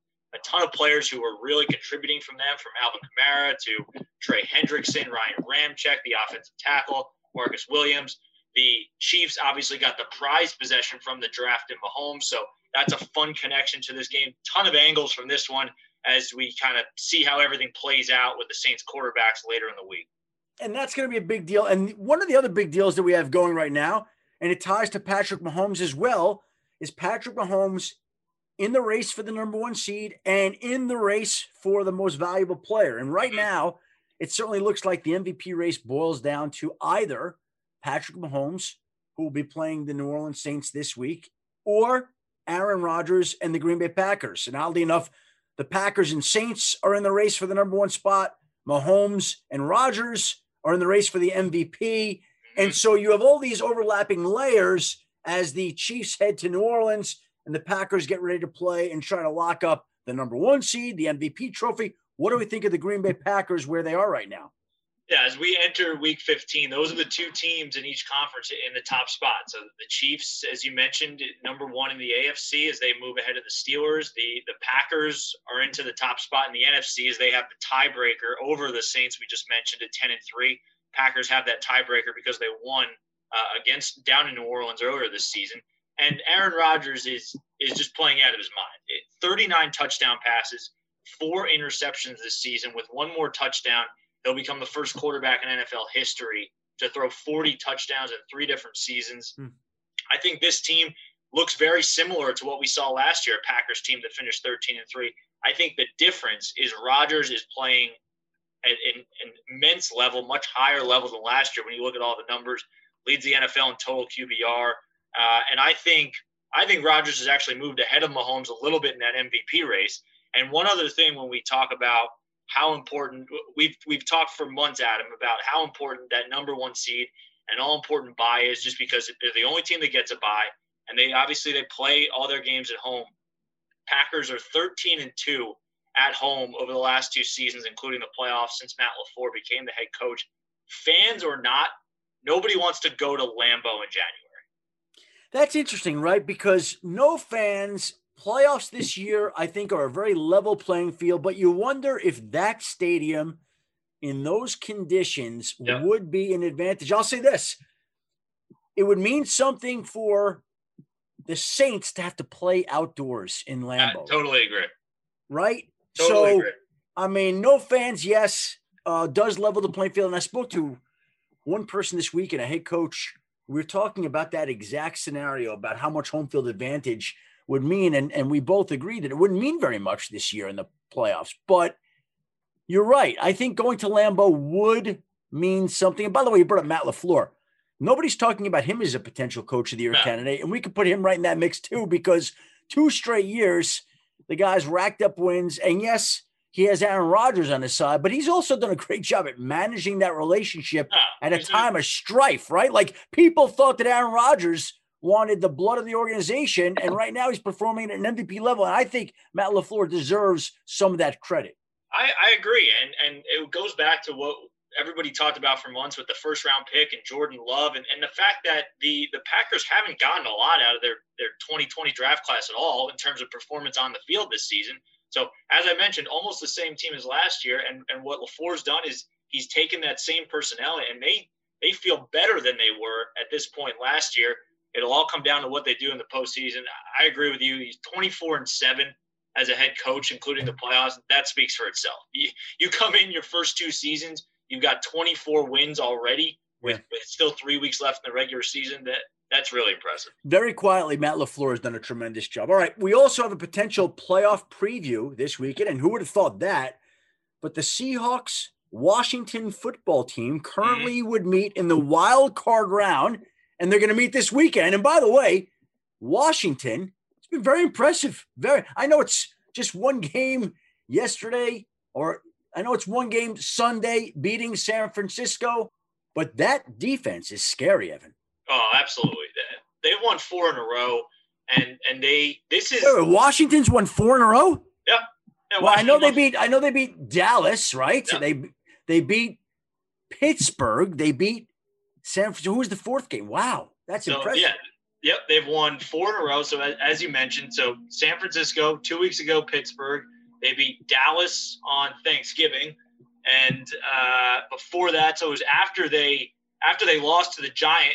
Speaker 7: ton of players who were really contributing from them, from Alvin Kamara to Trey Hendrickson, Ryan Ramczyk, the offensive tackle, Marcus Williams. The Chiefs obviously got the prize possession from the draft in Mahomes, so that's a fun connection to this game. Ton of angles from this one as we kind of see how everything plays out with the Saints quarterbacks later in the week.
Speaker 1: And that's going to be a big deal. And one of the other big deals that we have going right now, and it ties to Patrick Mahomes as well, is Patrick Mahomes in the race for the number 1 seed and in the race for the most valuable player. And right now, it certainly looks like the MVP race boils down to either Patrick Mahomes, who will be playing the New Orleans Saints this week, or Aaron Rodgers and the Green Bay Packers. And oddly enough, the Packers and Saints are in the race for the number 1 spot. Mahomes and Rodgers are in the race for the MVP. And so you have all these overlapping layers as the Chiefs head to New Orleans and the Packers get ready to play and try to lock up the number 1 seed, the MVP trophy. What do we think of the Green Bay Packers where they are right now?
Speaker 7: Yeah, as we enter week 15, those are the 2 teams in each conference in the top spot. So the Chiefs, as you mentioned, number 1 in the AFC as they move ahead of the Steelers. The Packers are into the top spot in the NFC as they have the tiebreaker over the Saints we just mentioned at 10-3. Packers have that tiebreaker because they won against down in New Orleans earlier this season. And Aaron Rodgers is just playing out of his mind. 39 touchdown passes, 4 interceptions this season with 1 more touchdown. He'll become the first quarterback in NFL history to throw 40 touchdowns in 3 different seasons. I think this team looks very similar to what we saw last year, a Packers team that finished 13-3. I think the difference is Rodgers is playing at an immense level, much higher level than last year when you look at all the numbers, leads the NFL in total QBR. And I think Rodgers has actually moved ahead of Mahomes a little bit in that MVP race. And one other thing when we talk about how important we've talked for months, Adam, about how important that number 1 seed and all important bye is, just because they're the only team that gets a bye, and they play all their games at home. Packers are 13-2 at home over the last 2 seasons, including the playoffs since Matt LaFleur became the head coach. Fans or not, nobody wants to go to Lambeau in January.
Speaker 1: That's interesting, right? Because no fans. Playoffs this year, I think, are a very level playing field, but you wonder if that stadium in those conditions would be an advantage. I'll say this. It would mean something for the Saints to have to play outdoors in Lambeau.
Speaker 7: I totally agree.
Speaker 1: Right?
Speaker 7: Totally agree.
Speaker 1: I mean, no fans, yes, does level the playing field. And I spoke to one person this week and a head coach. We were talking about that exact scenario, about how much home field advantage would mean, and we both agree that it wouldn't mean very much this year in the playoffs. But you're right. I think going to Lambeau would mean something. And by the way, you brought up Matt LaFleur. Nobody's talking about him as a potential coach of the year candidate, and we could put him right in that mix too, because 2 straight years, the guy's racked up wins. And yes, he has Aaron Rodgers on his side, but he's also done a great job at managing that relationship at a time of strife, right? Like, people thought that Aaron Rodgers wanted the blood of the organization, and right now he's performing at an MVP level. And I think Matt LaFleur deserves some of that credit.
Speaker 7: I agree. And it goes back to what everybody talked about for months with the first-round pick and Jordan Love, and the fact that the Packers haven't gotten a lot out of their 2020 draft class at all in terms of performance on the field this season. So, as I mentioned, almost the same team as last year, and what LaFleur's done is he's taken that same personnel, and they feel better than they were at this point last year. It'll all come down to what they do in the postseason. I agree with you. He's 24-7 as a head coach, including the playoffs. That speaks for itself. You come in your first 2 seasons, you've got 24 wins already with still 3 weeks left in the regular season. That's really impressive. Very
Speaker 1: quietly, Matt LaFleur has done a tremendous job. All right, we also have a potential playoff preview this weekend, and who would have thought that? But the Seahawks Washington football team currently would meet in the wild card round, and they're going to meet this weekend. And by the way, Washington, it's been very impressive. I know it's just one game yesterday, or I know it's one game Sunday beating San Francisco, but that defense is scary, Evan.
Speaker 7: Oh, absolutely. They've won 4 in a row, and
Speaker 1: Washington's won 4 in a row?
Speaker 7: Yeah.
Speaker 1: Well, I know they beat Dallas, right? Yeah. They beat Pittsburgh. They beat San Francisco. Who was the 4th game? Wow, that's impressive.
Speaker 7: Yeah. Yep, they've won 4 in a row. So as you mentioned, so San Francisco 2 weeks ago, Pittsburgh. They beat Dallas on Thanksgiving, and before that, so it was after they lost to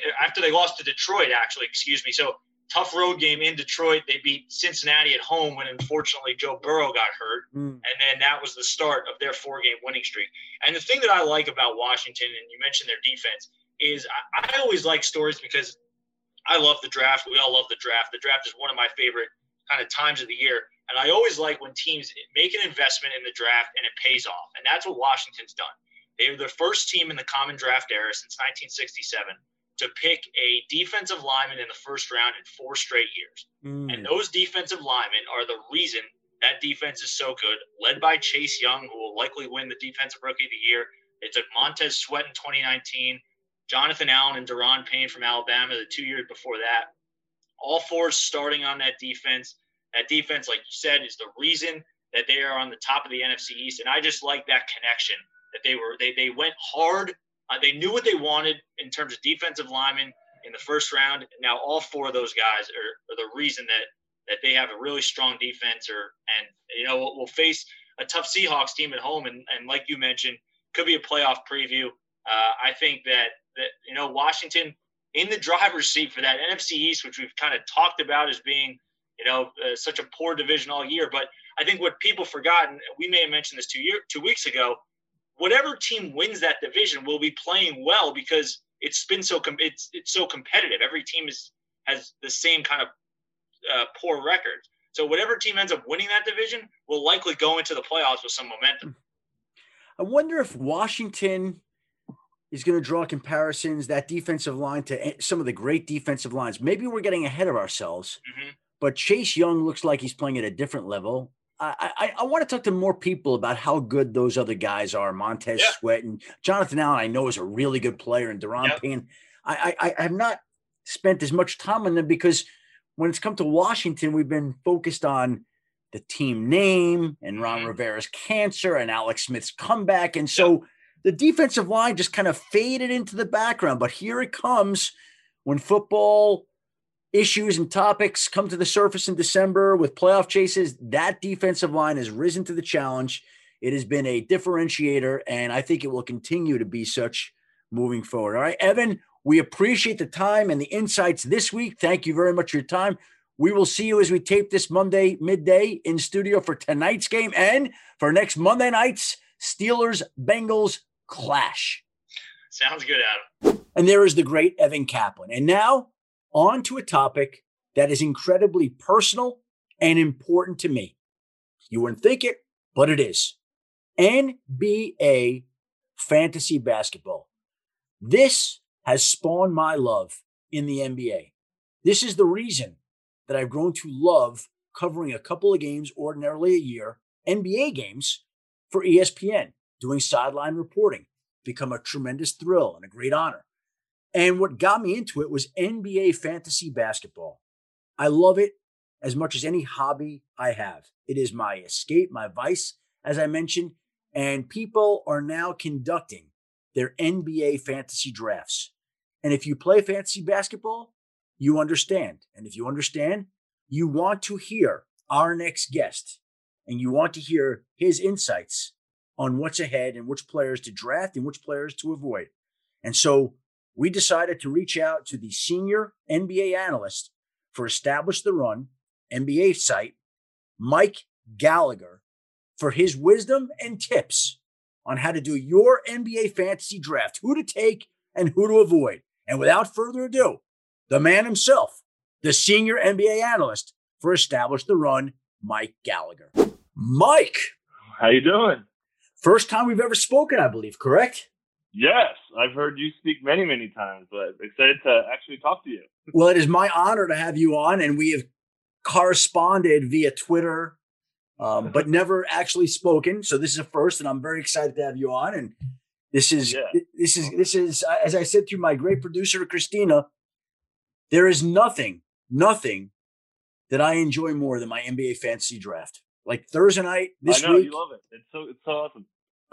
Speaker 7: Detroit, actually, excuse me. So tough road game in Detroit. They beat Cincinnati at home when, unfortunately, Joe Burrow got hurt. And then that was the start of their 4-game winning streak. And the thing that I like about Washington, and you mentioned their defense, is I always like stories because I love the draft. We all love the draft. The draft is one of my favorite kind of times of the year. And I always like when teams make an investment in the draft and it pays off. And that's what Washington's done. They were the first team in the common draft era since 1967 to pick a defensive lineman in the first round in 4 straight years. And those defensive linemen are the reason that defense is so good, led by Chase Young, who will likely win the Defensive Rookie of the Year. They took Montez Sweat in 2019, Jonathan Allen and Daron Payne from Alabama the 2 years before that. All 4 starting on that defense. That defense, like you said, is the reason that they are on the top of the NFC East. And I just like that connection that they went hard. They knew what they wanted in terms of defensive linemen in the first round. And now all 4 of those guys are the reason that they have a really strong defense. We'll face a tough Seahawks team at home. And like you mentioned, could be a playoff preview. I think that Washington in the driver's seat for that NFC East, which we've kind of talked about as being, such a poor division all year. But I think what people forgot, and we may have mentioned this 2 weeks ago, whatever team wins that division will be playing well because it's been so it's so competitive. Every team has the same kind of poor record. So whatever team ends up winning that division will likely go into the playoffs with some momentum.
Speaker 1: I wonder if Washington is going to draw comparisons, that defensive line, to some of the great defensive lines. Maybe we're getting ahead of ourselves, but Chase Young looks like he's playing at a different level. I want to talk to more people about how good those other guys are. Montez Sweat and Jonathan Allen, I know, is a really good player, and Daron Payne. I have not spent as much time on them because when it's come to Washington, we've been focused on the team name and Ron Rivera's cancer and Alex Smith's comeback. And so the defensive line just kind of faded into the background. But here it comes when football issues and topics come to the surface in December with playoff chases. That defensive line has risen to the challenge. It has been a differentiator, and I think it will continue to be such moving forward. All right, Evan, we appreciate the time and the insights this week. Thank you very much for your time. We will see you as we tape this Monday midday in studio for tonight's game and for next Monday night's Steelers-Bengals clash.
Speaker 7: Sounds good, Adam.
Speaker 1: And there is the great Evan Kaplan. And now on to a topic that is incredibly personal and important to me. You wouldn't think it, but it is. NBA fantasy basketball. This has spawned my love in the NBA. This is the reason that I've grown to love covering a couple of games ordinarily a year, NBA games, for ESPN, doing sideline reporting. Become a tremendous thrill and a great honor. And what got me into it was NBA fantasy basketball. I love it as much as any hobby I have. It is my escape, my vice, as I mentioned, and people are now conducting their NBA fantasy drafts. And if you play fantasy basketball, you understand. And if you understand, you want to hear our next guest, and you want to hear his insights on what's ahead and which players to draft and which players to avoid. And so we decided to reach out to the senior NBA analyst for Establish the Run NBA site, Mike Gallagher, for his wisdom and tips on how to do your NBA fantasy draft, who to take and who to avoid. And without further ado, the man himself, the senior NBA analyst for Establish the Run, Mike Gallagher. Mike.
Speaker 8: How you doing?
Speaker 1: First time we've ever spoken, I believe, correct?
Speaker 8: Yes, I've heard you speak many, many times, but excited to actually talk to you.
Speaker 1: Well, it is my honor to have you on, and we have corresponded via Twitter, but never actually spoken. So this is a first, and I'm very excited to have you on. And this is, as I said to my great producer, Christina, there is nothing that I enjoy more than my NBA fantasy draft. Like Thursday night this
Speaker 8: week. I know,
Speaker 1: week,
Speaker 8: you love it. It's so awesome.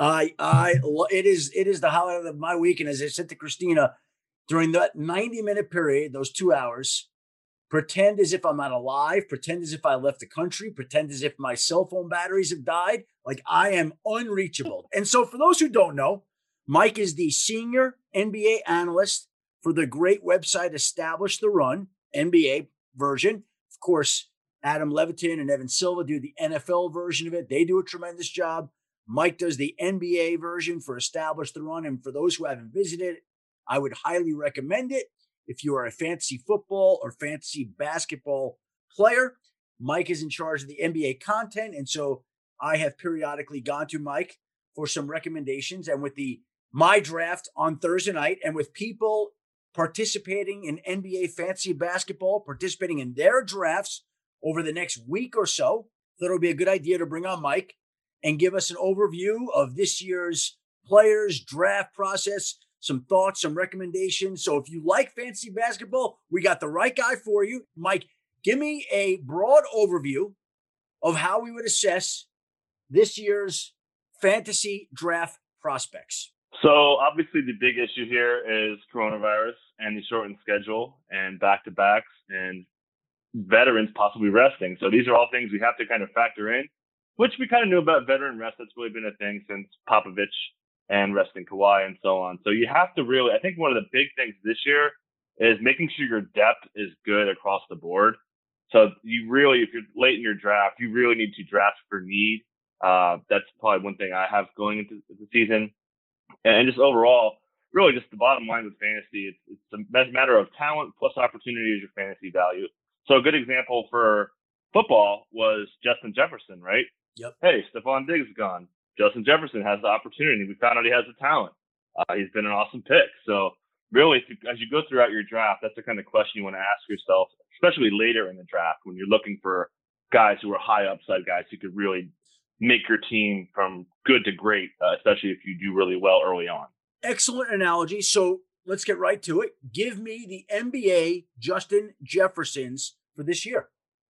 Speaker 1: It is the highlight of my week. And as I said to Christina, during that 90-minute period, those 2 hours, pretend as if I'm not alive, pretend as if I left the country, pretend as if my cell phone batteries have died. Like I am unreachable. And so for those who don't know, Mike is the senior NBA analyst for the great website Establish the Run, NBA version. Of course, Adam Levitin and Evan Silva do the NFL version of it. They do a tremendous job. Mike does the NBA version for Establish the Run. And for those who haven't visited, I would highly recommend it. If you are a fantasy football or fantasy basketball player, Mike is in charge of the NBA content. And so I have periodically gone to Mike for some recommendations. And with my draft on Thursday night, and with people participating in NBA fantasy basketball, participating in their drafts over the next week or so, thought it would be a good idea to bring on Mike and give us an overview of this year's players draft process, some thoughts, some recommendations. So if you like fantasy basketball, we got the right guy for you. Mike, give me a broad overview of how we would assess this year's fantasy draft prospects.
Speaker 8: So obviously the big issue here is coronavirus and the shortened schedule and back-to-backs and veterans possibly resting. So these are all things we have to kind of factor in, which we kind of knew about veteran rest. That's really been a thing since Popovich and resting Kawhi and so on. So you have to really, I think one of the big things this year is making sure your depth is good across the board. So you really, if you're late in your draft, you really need to draft for need. That's probably one thing I have going into the season. And just overall, really just the bottom line with fantasy, it's a matter of talent plus opportunity is your fantasy value. So a good example for football was Justin Jefferson, right?
Speaker 1: Yep.
Speaker 8: Hey, Stephon Diggs is gone. Justin Jefferson has the opportunity. We found out he has the talent. He's been an awesome pick. So really, as you go throughout your draft, that's the kind of question you want to ask yourself, especially later in the draft when you're looking for guys who are high upside guys who could really make your team from good to great, especially if you do really well early on. Excellent
Speaker 1: analogy. So let's get right to it. Give me the NBA Justin Jeffersons for this year.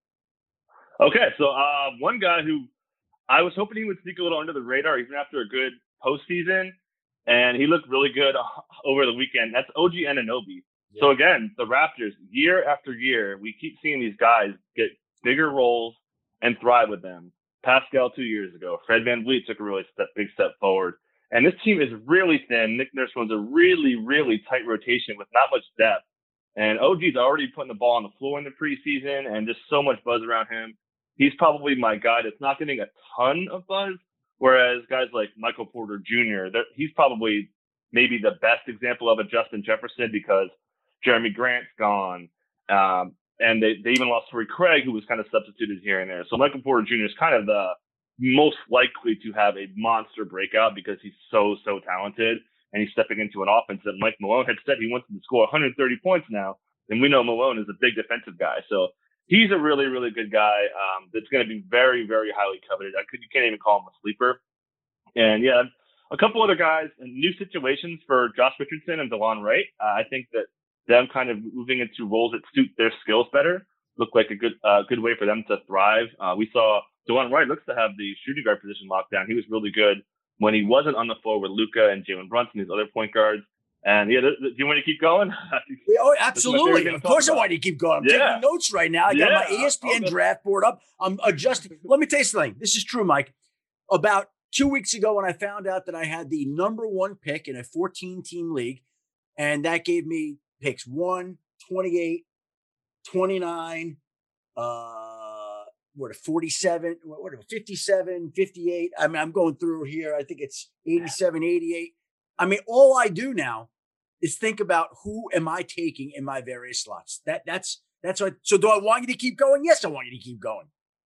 Speaker 8: Okay, so one guy who I was hoping he would sneak a little under the radar even after a good postseason, and he looked really good over the weekend. That's OG Anunoby. Yeah. So again, the Raptors, year after year, we keep seeing these guys get bigger roles and thrive with them. Pascal 2 years ago, Fred VanVleet took a really big step forward. And this team is really thin. Nick Nurse runs a really, really tight rotation with not much depth. And OG's already putting the ball on the floor in the preseason and just so much buzz around him. He's probably my guy that's not getting a ton of buzz, whereas guys like Michael Porter Jr., he's probably maybe the best example of a Justin Jefferson because Jeremy Grant's gone. And they even lost Torrey Craig, who was kind of substituted here and there. So Michael Porter Jr. is kind of the most likely to have a monster breakout because he's so talented, and he's stepping into an offense that Mike Malone had said he wants to score 130 points now. And we know Malone is a big defensive guy. So he's a really, really good guy that's going to be very, very highly coveted. You can't even call him a sleeper. And yeah, a couple other guys in new situations for Josh Richardson and DeLon Wright. I think that them kind of moving into roles that suit their skills better look like a good way for them to thrive. We saw DeLon Wright looks to have the shooting guard position locked down. He was really good when he wasn't on the floor with Luka and Jalen Brunson, these other point guards. And yeah, do you want to keep going?
Speaker 1: Oh, absolutely. Of course I want to keep going. I'm taking notes right now. I got my ESPN draft board up. I'm adjusting. Let me tell you something. This is true, Mike. About 2 weeks ago when I found out that I had the number 1 pick in a 14-team league, and that gave me picks 1, 28, 29, 47, 57, 58. I mean, I'm going through here. I think it's 87, 88. I mean, all I do now is think about who am I taking in my various slots. That's what. So do I want you to keep going? Yes, I want you to keep going.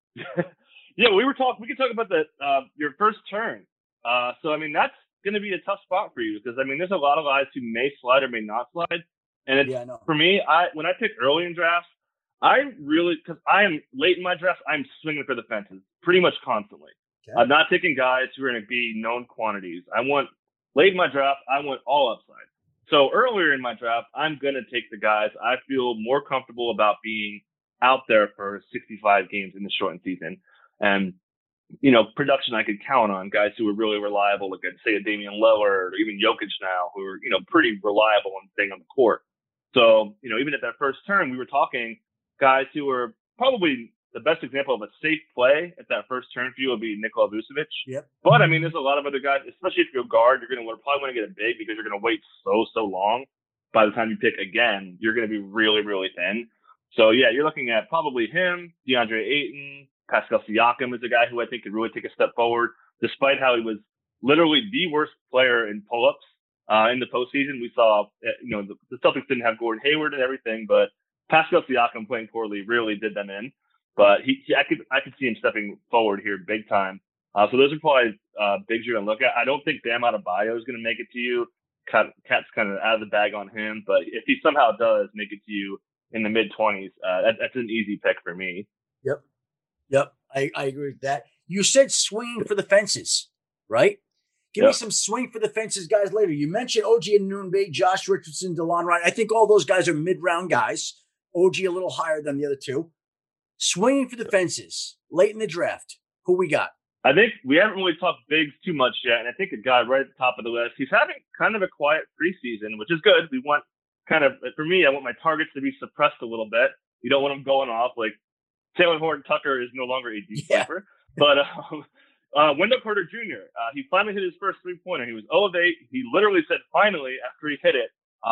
Speaker 8: Yeah, we can talk about your first turn. So I mean, that's going to be a tough spot for you because I mean, there's a lot of guys who may slide or may not slide. And for me, when I pick early in drafts, because I am late in my drafts, I'm swinging for the fences pretty much constantly. Okay. I'm not taking guys who are going to be known quantities. Late in my draft, I want all upside. So earlier in my draft, I'm going to take the guys I feel more comfortable about being out there for 65 games in the shortened season. And, production I could count on, guys who are really reliable, like say a Damian Lillard or even Jokic now, who are, pretty reliable and staying on the court. So, even at that first turn, we were talking guys who were probably the best example of a safe play at that first turn for you would be Nikola Vucevic.
Speaker 1: Yep.
Speaker 8: But I mean, there's a lot of other guys, especially if you're a guard, you're going to probably want to get a big because you're going to wait so long. By the time you pick again, you're going to be really, really thin. So yeah, you're looking at probably him, DeAndre Ayton, Pascal Siakam is a guy who I think could really take a step forward, despite how he was literally the worst player in pull-ups in the postseason. We saw, the Celtics didn't have Gordon Hayward and everything, but Pascal Siakam playing poorly really did them in. But I could see him stepping forward here big time. So those are probably bigs you're going to look at. I don't think Bam Adebayo is going to make it to you. Cat's kind of out of the bag on him. But if he somehow does make it to you in the mid-20s, that's an easy pick for me.
Speaker 1: Yep. I agree with that. You said swinging for the fences, right? Give me some swing for the fences guys later. You mentioned OG Anunoby, Josh Richardson, DeLon Wright. I think all those guys are mid-round guys. OG a little higher than the other two. Swinging for the fences late in the draft. Who we got?
Speaker 8: I think we haven't really talked bigs too much yet. And I think a guy right at the top of the list, he's having kind of a quiet preseason, which is good. We want for me, I want my targets to be suppressed a little bit. You don't want them going off. Like Taylor Horton-Tucker is no longer a deep sleeper. But Wendell Carter Jr., he finally hit his first three-pointer. He was 0 of 8. He literally said finally after he hit it.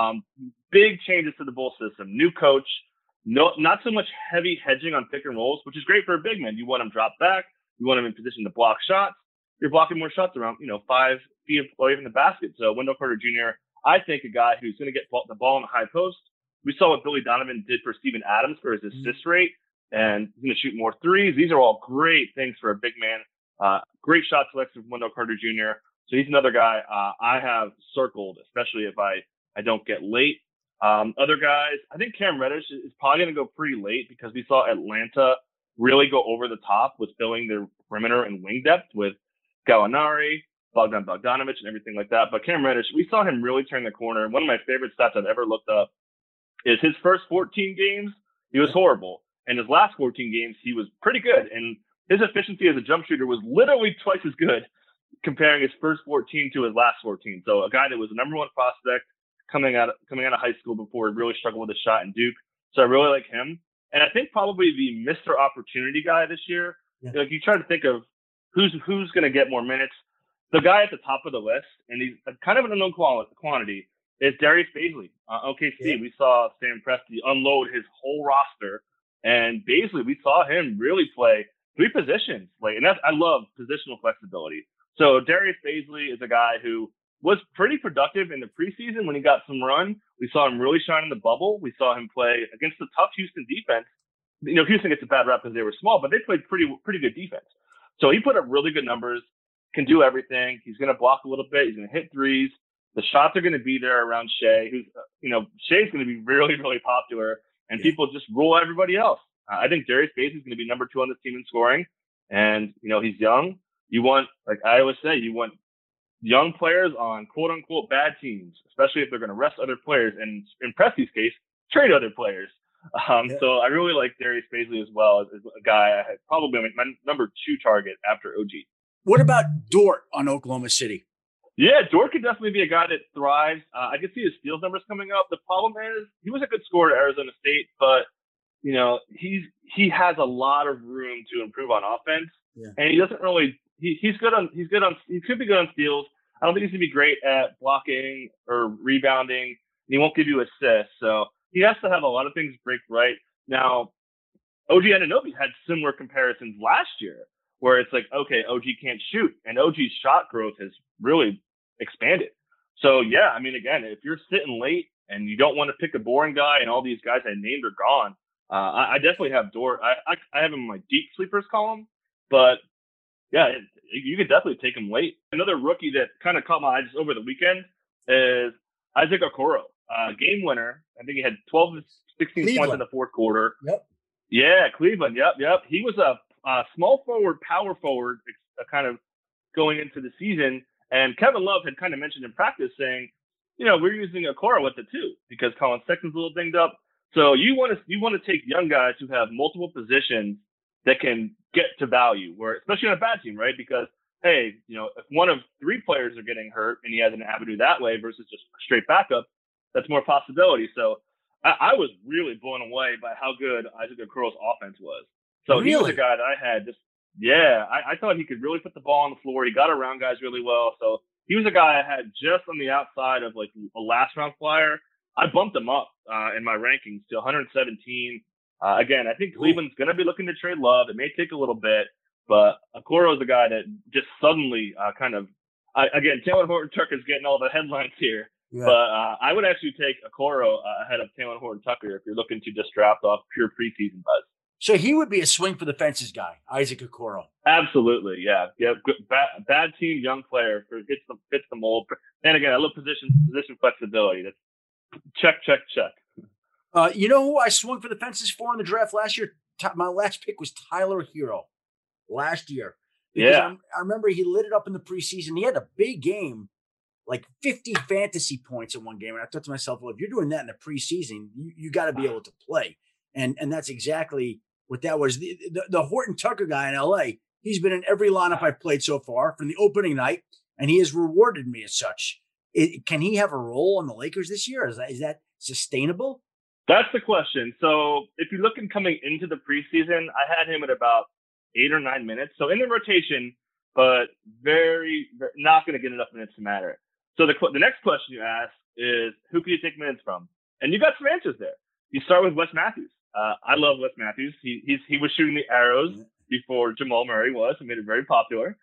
Speaker 8: Big changes to the Bull system. New coach. No, not so much heavy hedging on pick and rolls, which is great for a big man. You want him drop back. You want him in position to block shots. You're blocking more shots around, 5 feet away from the basket. So Wendell Carter Jr., I think a guy who's going to get the ball in the high post. We saw what Billy Donovan did for Steven Adams for his assist rate, and he's going to shoot more threes. These are all great things for a big man. Great shot selection from Wendell Carter Jr. So he's another guy I have circled, especially if I don't get late. Other guys, I think Cam Reddish is probably going to go pretty late because we saw Atlanta really go over the top with filling their perimeter and wing depth with Gallinari, Bogdan Bogdanovic, and everything like that. But Cam Reddish, we saw him really turn the corner. One of my favorite stats I've ever looked up is his first 14 games, he was horrible. And his last 14 games, he was pretty good. And his efficiency as a jump shooter was literally twice as good comparing his first 14 to his last 14. So a guy that was the number one prospect coming out of high school before he really struggled with a shot in Duke. So I really like him. And I think probably the Mr. Opportunity guy this year, like you try to think of who's going to get more minutes. The guy at the top of the list, and he's kind of an unknown quantity, is Darius Bazley. OKC, we saw Sam Presti unload his whole roster. And Bazley, we saw him really play 3 positions. And I love positional flexibility. So Darius Bazley is a guy who was pretty productive in the preseason when he got some run. We saw him really shine in the bubble. We saw him play against the tough Houston defense. Houston gets a bad rap because they were small, but they played pretty good defense. So he put up really good numbers, can do everything. He's going to block a little bit. He's going to hit threes. The shots are going to be there around Shea, who's, Shea's going to be really, really popular, and people just rule everybody else. I think Darius Bazley is going to be number 2 on this team in scoring, and, he's young. You want, like I always say, you want young players on quote-unquote bad teams, especially if they're going to rest other players, and in Presti's case, trade other players. So I really like Darius Bazley as well as a guy I had probably my number 2 target after OG.
Speaker 1: What about Dort on Oklahoma City?
Speaker 8: Yeah, Dort could definitely be a guy that thrives. I could see his steals numbers coming up. The problem is he was a good scorer at Arizona State, but he has a lot of room to improve on offense, and he doesn't really. He could be good on steals. I don't think he's gonna be great at blocking or rebounding. And he won't give you assists, so he has to have a lot of things break right. Now, OG Anunoby had similar comparisons last year, where it's like, okay, OG can't shoot, and OG's shot growth has really expanded. So yeah, I mean, again, if you're sitting late and you don't want to pick a boring guy, and all these guys I named are gone, I definitely have Dort. I have him in my deep sleepers column, but yeah, you could definitely take him late. Another rookie that kind of caught my eye just over the weekend is Isaac Okoro. Game winner. I think he had 12 to 16
Speaker 1: Cleveland.
Speaker 8: points in the fourth quarter.
Speaker 1: Yep.
Speaker 8: Yeah, Cleveland. Yep. He was a small forward, power forward, kind of going into the season. And Kevin Love had kind of mentioned in practice saying, we're using Okoro at the 2 because Colin Sexton's a little dinged up. So you want to take young guys who have multiple positions that can get to value, where especially on a bad team, right? Because hey, if one of 3 players are getting hurt and he has an avenue that way versus just straight backup, that's more possibility. So I was really blown away by how good Isaac Okoro's offense was. So He was a guy that I had I thought he could really put the ball on the floor. He got around guys really well. So he was a guy I had just on the outside of like a last round flyer. I bumped him up in my rankings to 117. Again, I think Cleveland's going to be looking to trade Love. It may take a little bit, but Okoro is a guy that just suddenly again, Taylor Horton-Tucker's getting all the headlines here. Yeah. But I would actually take Okoro ahead of Taylor Horton-Tucker if you're looking to just draft off pure preseason buzz.
Speaker 1: So he would be a swing for the fences guy, Isaac Okoro.
Speaker 8: Absolutely, yeah. Bad team, young player, fits the mold. And again, I love position flexibility. That's check.
Speaker 1: You know who I swung for the fences for in the draft last year? My last pick was Tyler Hero last year. Because I remember he lit it up in the preseason. He had a big game, like 50 fantasy points in one game. And I thought to myself, well, if you're doing that in the preseason, you got to be able to play. And that's exactly what that was. The Horton-Tucker guy in LA, he's been in every lineup I've played so far from the opening night, and he has rewarded me as such. Can he have a role on the Lakers this year? Is that sustainable?
Speaker 8: That's the question. So if you're looking coming into the preseason, I had him at about 8 or 9 minutes. So in the rotation, but very, very not going to get enough minutes to matter. So the next question you ask is, who can you take minutes from? And you got some answers there. You start with Wes Matthews. I love Wes Matthews. He was shooting the arrows before Jamal Murray was, and made it very popular.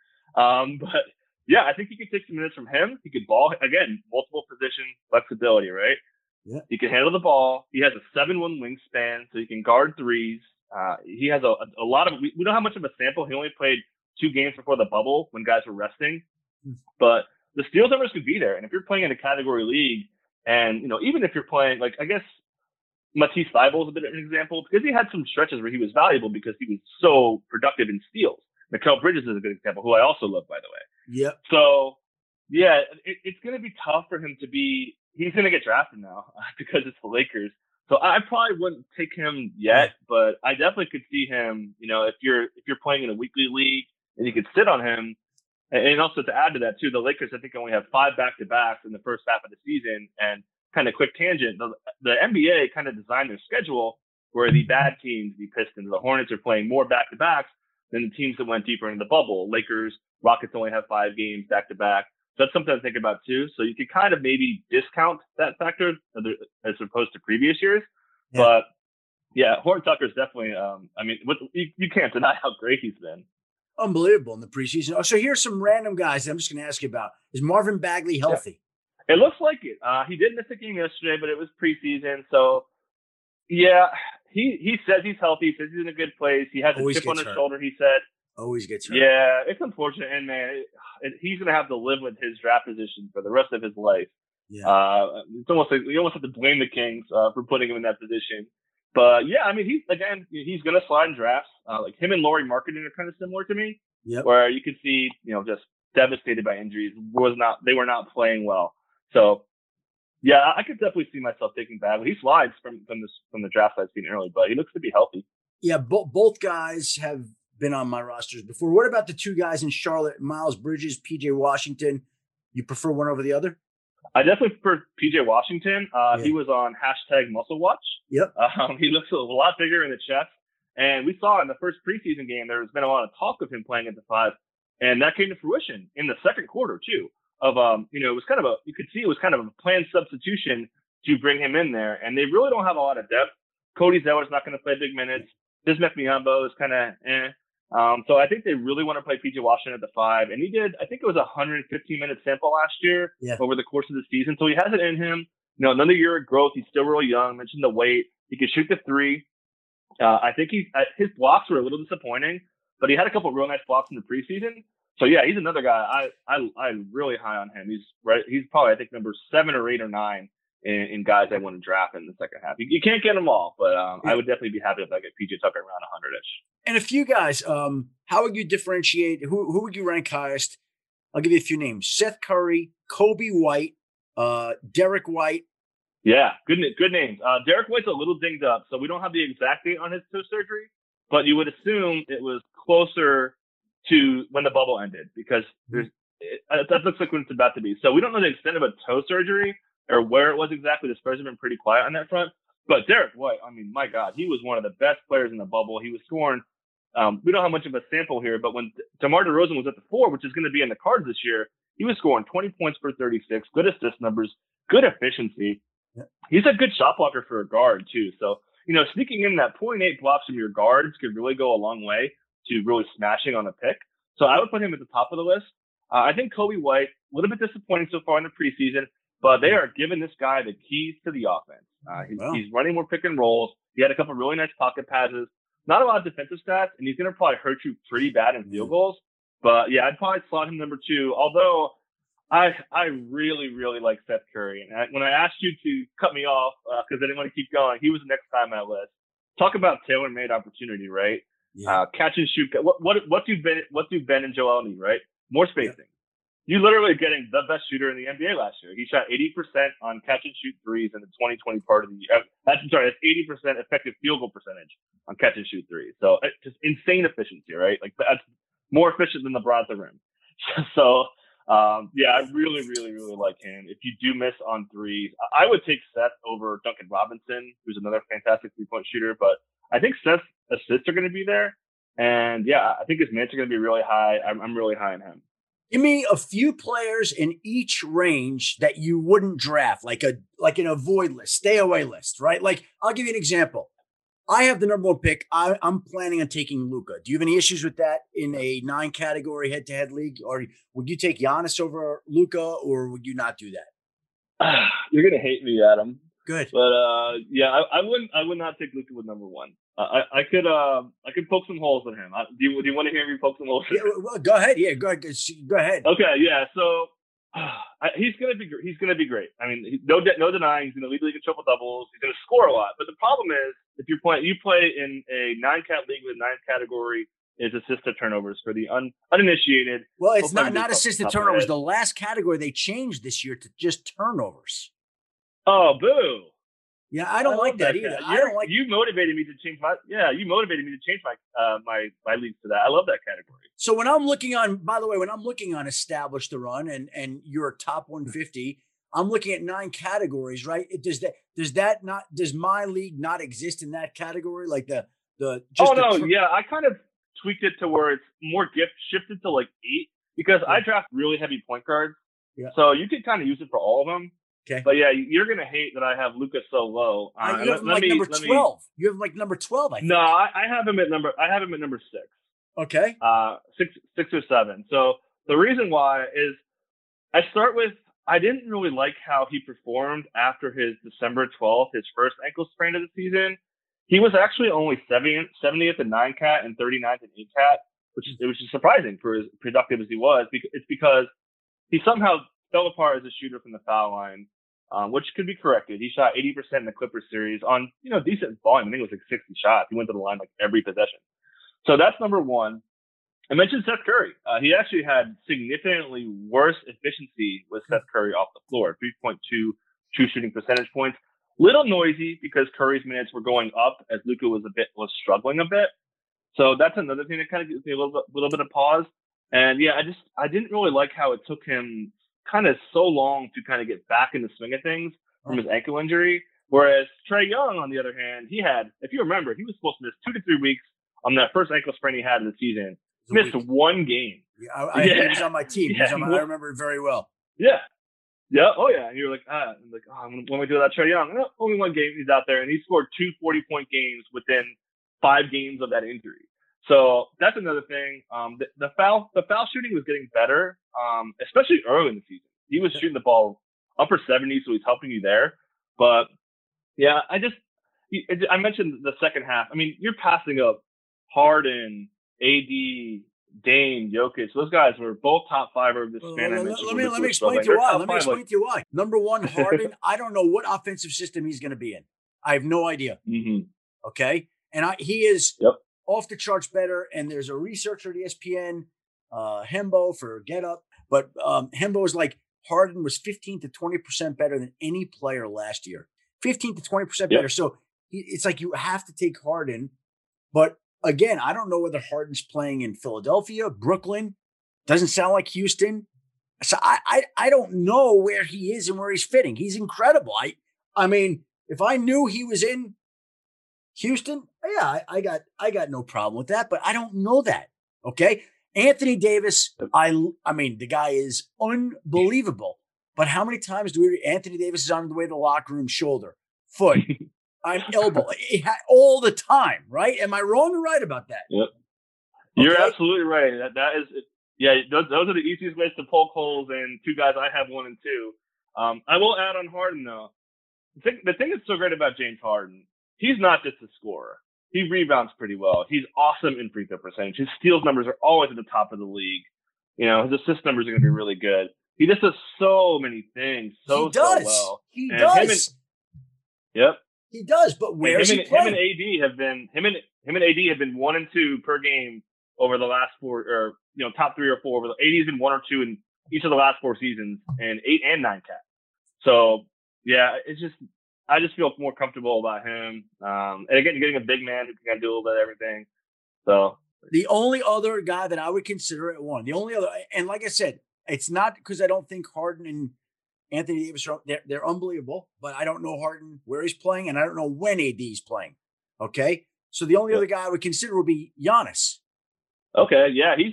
Speaker 8: But yeah, I think you could take some minutes from him. He could ball, again, multiple position flexibility, right? Yeah. He can handle the ball. He has a 7'1" wingspan, so he can guard threes. He has a lot of, we don't have much of a sample. He only played 2 games before the bubble when guys were resting, but the steals numbers could be there. And if you're playing in a category league, and even if you're playing, like, I guess Matisse Thybulle is a bit of an example, because he had some stretches where he was valuable because he was so productive in steals. Mikal Bridges is a good example, who I also love, by the way.
Speaker 1: Yeah.
Speaker 8: So yeah, it's going to be tough for him to be. He's going to get drafted now because it's the Lakers. So I probably wouldn't take him yet, but I definitely could see him. If you're playing in a weekly league and you could sit on him, and also to add to that too, the Lakers I think only have 5 back-to-backs in the first half of the season. And kind of quick tangent, the NBA kind of designed their schedule where the bad teams, the Pistons, the Hornets, are playing more back-to-backs than the teams that went deeper into the bubble. Lakers, Rockets only have 5 games back-to-back. So that's something to think about too. So you could kind of maybe discount that factor as opposed to previous years. Yeah. But yeah, Horton-Tucker is definitely, you can't deny how great he's been.
Speaker 1: Unbelievable in the preseason. Oh, so here's some random guys that I'm just going to ask you about. Is Marvin Bagley healthy?
Speaker 8: Yeah. It looks like it. He did miss a game yesterday, but it was preseason. So, yeah, he says he's healthy. He says he's in a good place. He has a chip on his shoulder, he said.
Speaker 1: Always gets hurt.
Speaker 8: Yeah, it's unfortunate. And, man, he's going to have to live with his draft position for the rest of his life.
Speaker 1: Yeah.
Speaker 8: It's almost like you almost have to blame the Kings for putting him in that position. But, yeah, I mean, he's going to slide in drafts. Like him and Lauri Markkanen are kind of similar to me, where you could see, just devastated by injuries. They were not playing well. So, yeah, I could definitely see myself taking Bagley. He slides from the draft I've seen early, but he looks to be healthy.
Speaker 1: Yeah, both guys have been on my rosters before. What about the two guys in Charlotte, Miles Bridges, PJ Washington? You prefer one over the other?
Speaker 8: I definitely prefer PJ Washington. He was on #MuscleWatch.
Speaker 1: Yep.
Speaker 8: He looks a lot bigger in the chest. And we saw in the first preseason game, there's been a lot of talk of him playing at the 5. And that came to fruition in the second quarter, too. It was kind of you could see it was kind of a planned substitution to bring him in there. And they really don't have a lot of depth. Cody Zeller's not going to play big minutes. Bismack Biyombo is kind of So I think they really want to play PJ Washington at the 5. And he did, I think it was a 115-minute sample last year over the course of the season. So he has it in him. Another year of growth. He's still really young. I mentioned the weight. He can shoot the 3. I think his blocks were a little disappointing, but he had a couple of real nice blocks in the preseason. So yeah, he's another guy I'm really high on him. He's probably I think number 7 or 8 or 9 in guys I want to draft in the second half. You can't get them all, but I would definitely be happy if I get PJ Tucker around 100-ish.
Speaker 1: And a few guys. How would you differentiate? Who would you rank highest? I'll give you a few names: Seth Curry, Kobe White, Derek White.
Speaker 8: Yeah, good names. Derek White's a little dinged up, so we don't have the exact date on his toe surgery, but you would assume it was closer to when the bubble ended because that looks like when it's about to be. So we don't know the extent of a toe surgery or where it was exactly. The Spurs have been pretty quiet on that front. But Derek White, I mean, my God, he was one of the best players in the bubble. He was scoring. We don't have much of a sample here, but when DeMar DeRozan was at the 4, which is going to be in the cards this year, he was scoring 20 points per 36, good assist numbers, good efficiency. He's a good shot blocker for a guard, too. So, sneaking in that 0.8 blocks from your guards could really go a long way to really smashing on a pick. So I would put him at the top of the list. I think Kobe White, a little bit disappointing so far in the preseason, but they are giving this guy the keys to the offense. He's running more pick and rolls. He had a couple of really nice pocket passes. Not a lot of defensive stats, and he's going to probably hurt you pretty bad in field goals. But, yeah, I'd probably slot him number 2, although I really, really like Seth Curry. And when I asked you to cut me off because I didn't want to keep going, he was the next guy on my list. Talk about tailor-made opportunity, right? Yeah. Catch and shoot. What do Ben and Joel need, right? More spacing. Yeah. You literally getting the best shooter in the NBA last year. He shot 80% on catch and shoot threes in the 2020 part of the year. That's 80% effective field goal percentage on catch and shoot threes. So it's just insane efficiency, right? Like that's more efficient than LeBron at the rim. So yeah, I really, really, really like him. If you do miss on threes, I would take Seth over Duncan Robinson, who's another fantastic 3-point shooter. But I think Seth's assists are going to be there. And yeah, I think his minutes are going to be really high. I'm really high on him.
Speaker 1: Give me a few players in each range that you wouldn't draft, like an avoid list, stay away list, right? Like I'll give you an example. I have the number 1 pick. I'm planning on taking Luka. Do you have any issues with that in a 9-category head-to-head league? Or would you take Giannis over Luka, or would you not do that?
Speaker 8: You're gonna hate me, Adam.
Speaker 1: Good,
Speaker 8: but yeah, I would not take Luka with number 1. I could poke some holes in him. Do you want to hear me poke some holes?
Speaker 1: Yeah, well, go ahead. Yeah, go ahead.
Speaker 8: Okay, yeah. So he's gonna be great. I mean, no denying he's gonna lead the league in triple doubles. He's gonna score a lot. But the problem is, if you play in a 9-cat league with 9th category is assisted turnovers for the uninitiated.
Speaker 1: Well, it's not assisted turnovers. The last category they changed this year to just turnovers.
Speaker 8: Oh, boo.
Speaker 1: Yeah, I don't like that either.
Speaker 8: You motivated me to change my my leagues to that. I love that category.
Speaker 1: So when I'm looking on Establish the Run and your top 150, I'm looking at 9 categories, right? Does my league not exist in that category? Like yeah,
Speaker 8: I kind of tweaked it to where it's more shifted to like 8 because I draft really heavy point guards. Yeah. So you could kind of use it for all of them.
Speaker 1: Okay.
Speaker 8: But yeah, you're gonna hate that I have Luka so low.
Speaker 1: You have him like number 12. You have him like number 12. I think.
Speaker 8: No, I have him at number 6.
Speaker 1: Okay.
Speaker 8: 6 or 7. So the reason why is I start with I didn't really like how he performed after his December 12th, his first ankle sprain of the season. He was actually only 70th in 9-cat and 39th in 8-cat, which is surprising for as productive as he was. It's because he somehow fell apart as a shooter from the foul line, which could be corrected. He shot 80% in the Clippers series on, decent volume. I think it was like 60 shots. He went to the line like every possession. So that's number one. I mentioned Seth Curry. He actually had significantly worse efficiency with Seth Curry off the floor, 3.2 true shooting percentage points. Little noisy because Curry's minutes were going up as Luka was struggling a bit. So that's another thing that kind of gives me a little bit of pause. And yeah, I didn't really like how it took him kind of so long to kind of get back in the swing of things from his ankle injury. Whereas Trae Young, on the other hand, he had, if you remember, he was supposed to miss 2 to 3 weeks on that first ankle sprain he had in the season. Missed one game.
Speaker 1: Yeah, he was on my team. I remember it very well.
Speaker 8: Yeah. Yeah. Oh, yeah. And you're like, when we do that, Trae Young, only one game he's out there, and he scored 2 40-point games within 5 games of that injury. So that's another thing. The foul shooting was getting better, especially early in the season. He was shooting the ball upper 70s, so he's helping you there. But yeah, I mentioned the second half. I mean, you're passing up Harden, AD, Dame, Jokic. Those guys were both top 5 over the span.
Speaker 1: Let me explain to you why. Number one, Harden, I don't know what offensive system he's going to be in. I have no idea.
Speaker 8: Mm-hmm.
Speaker 1: Okay? And he is off the charts better. And there's a researcher at ESPN, Hembo for Get Up. But Hembo is like Harden was 15 to 20% better than any player last year. 15 to 20% better. So it's like you have to take Harden. But again, I don't know whether Harden's playing in Philadelphia, Brooklyn. Doesn't sound like Houston. So I don't know where he is and where he's fitting. He's incredible. I mean, if I knew he was in Houston, yeah, I got no problem with that. But I don't know that. Okay, Anthony Davis. I mean, the guy is unbelievable. But how many times Anthony Davis is on the way to the locker room, shoulder, foot. I'm elbow all the time, right? Am I wrong or right about that?
Speaker 8: Yep. You're absolutely right. That is, yeah. Those are the easiest ways to poke holes. And 2 guys, I have 1 and 2. I will add on Harden though. The thing that's so great about James Harden, he's not just a scorer. He rebounds pretty well. He's awesome in free throw percentage. His steals numbers are always at the top of the league. His assist numbers are going to be really good. He just does so many things so well.
Speaker 1: He does.
Speaker 8: Yep.
Speaker 1: He does, but where is he playing?
Speaker 8: Him and AD have been 1 and 2 per game over the last 4, or top 3 or 4. AD has been 1 or 2 in each of the last 4 seasons, and 8 and 9-cat. So yeah, I just feel more comfortable about him. And again, you're getting a big man who can kind of do a little bit of everything. So
Speaker 1: the only other guy that I would consider at 1, the only other, and like I said, it's not because I don't think Harden and Anthony Davis, they're unbelievable, but I don't know Harden where he's playing, and I don't know when AD is playing. Okay, so the only other guy I would consider would be Giannis.
Speaker 8: Okay, yeah, he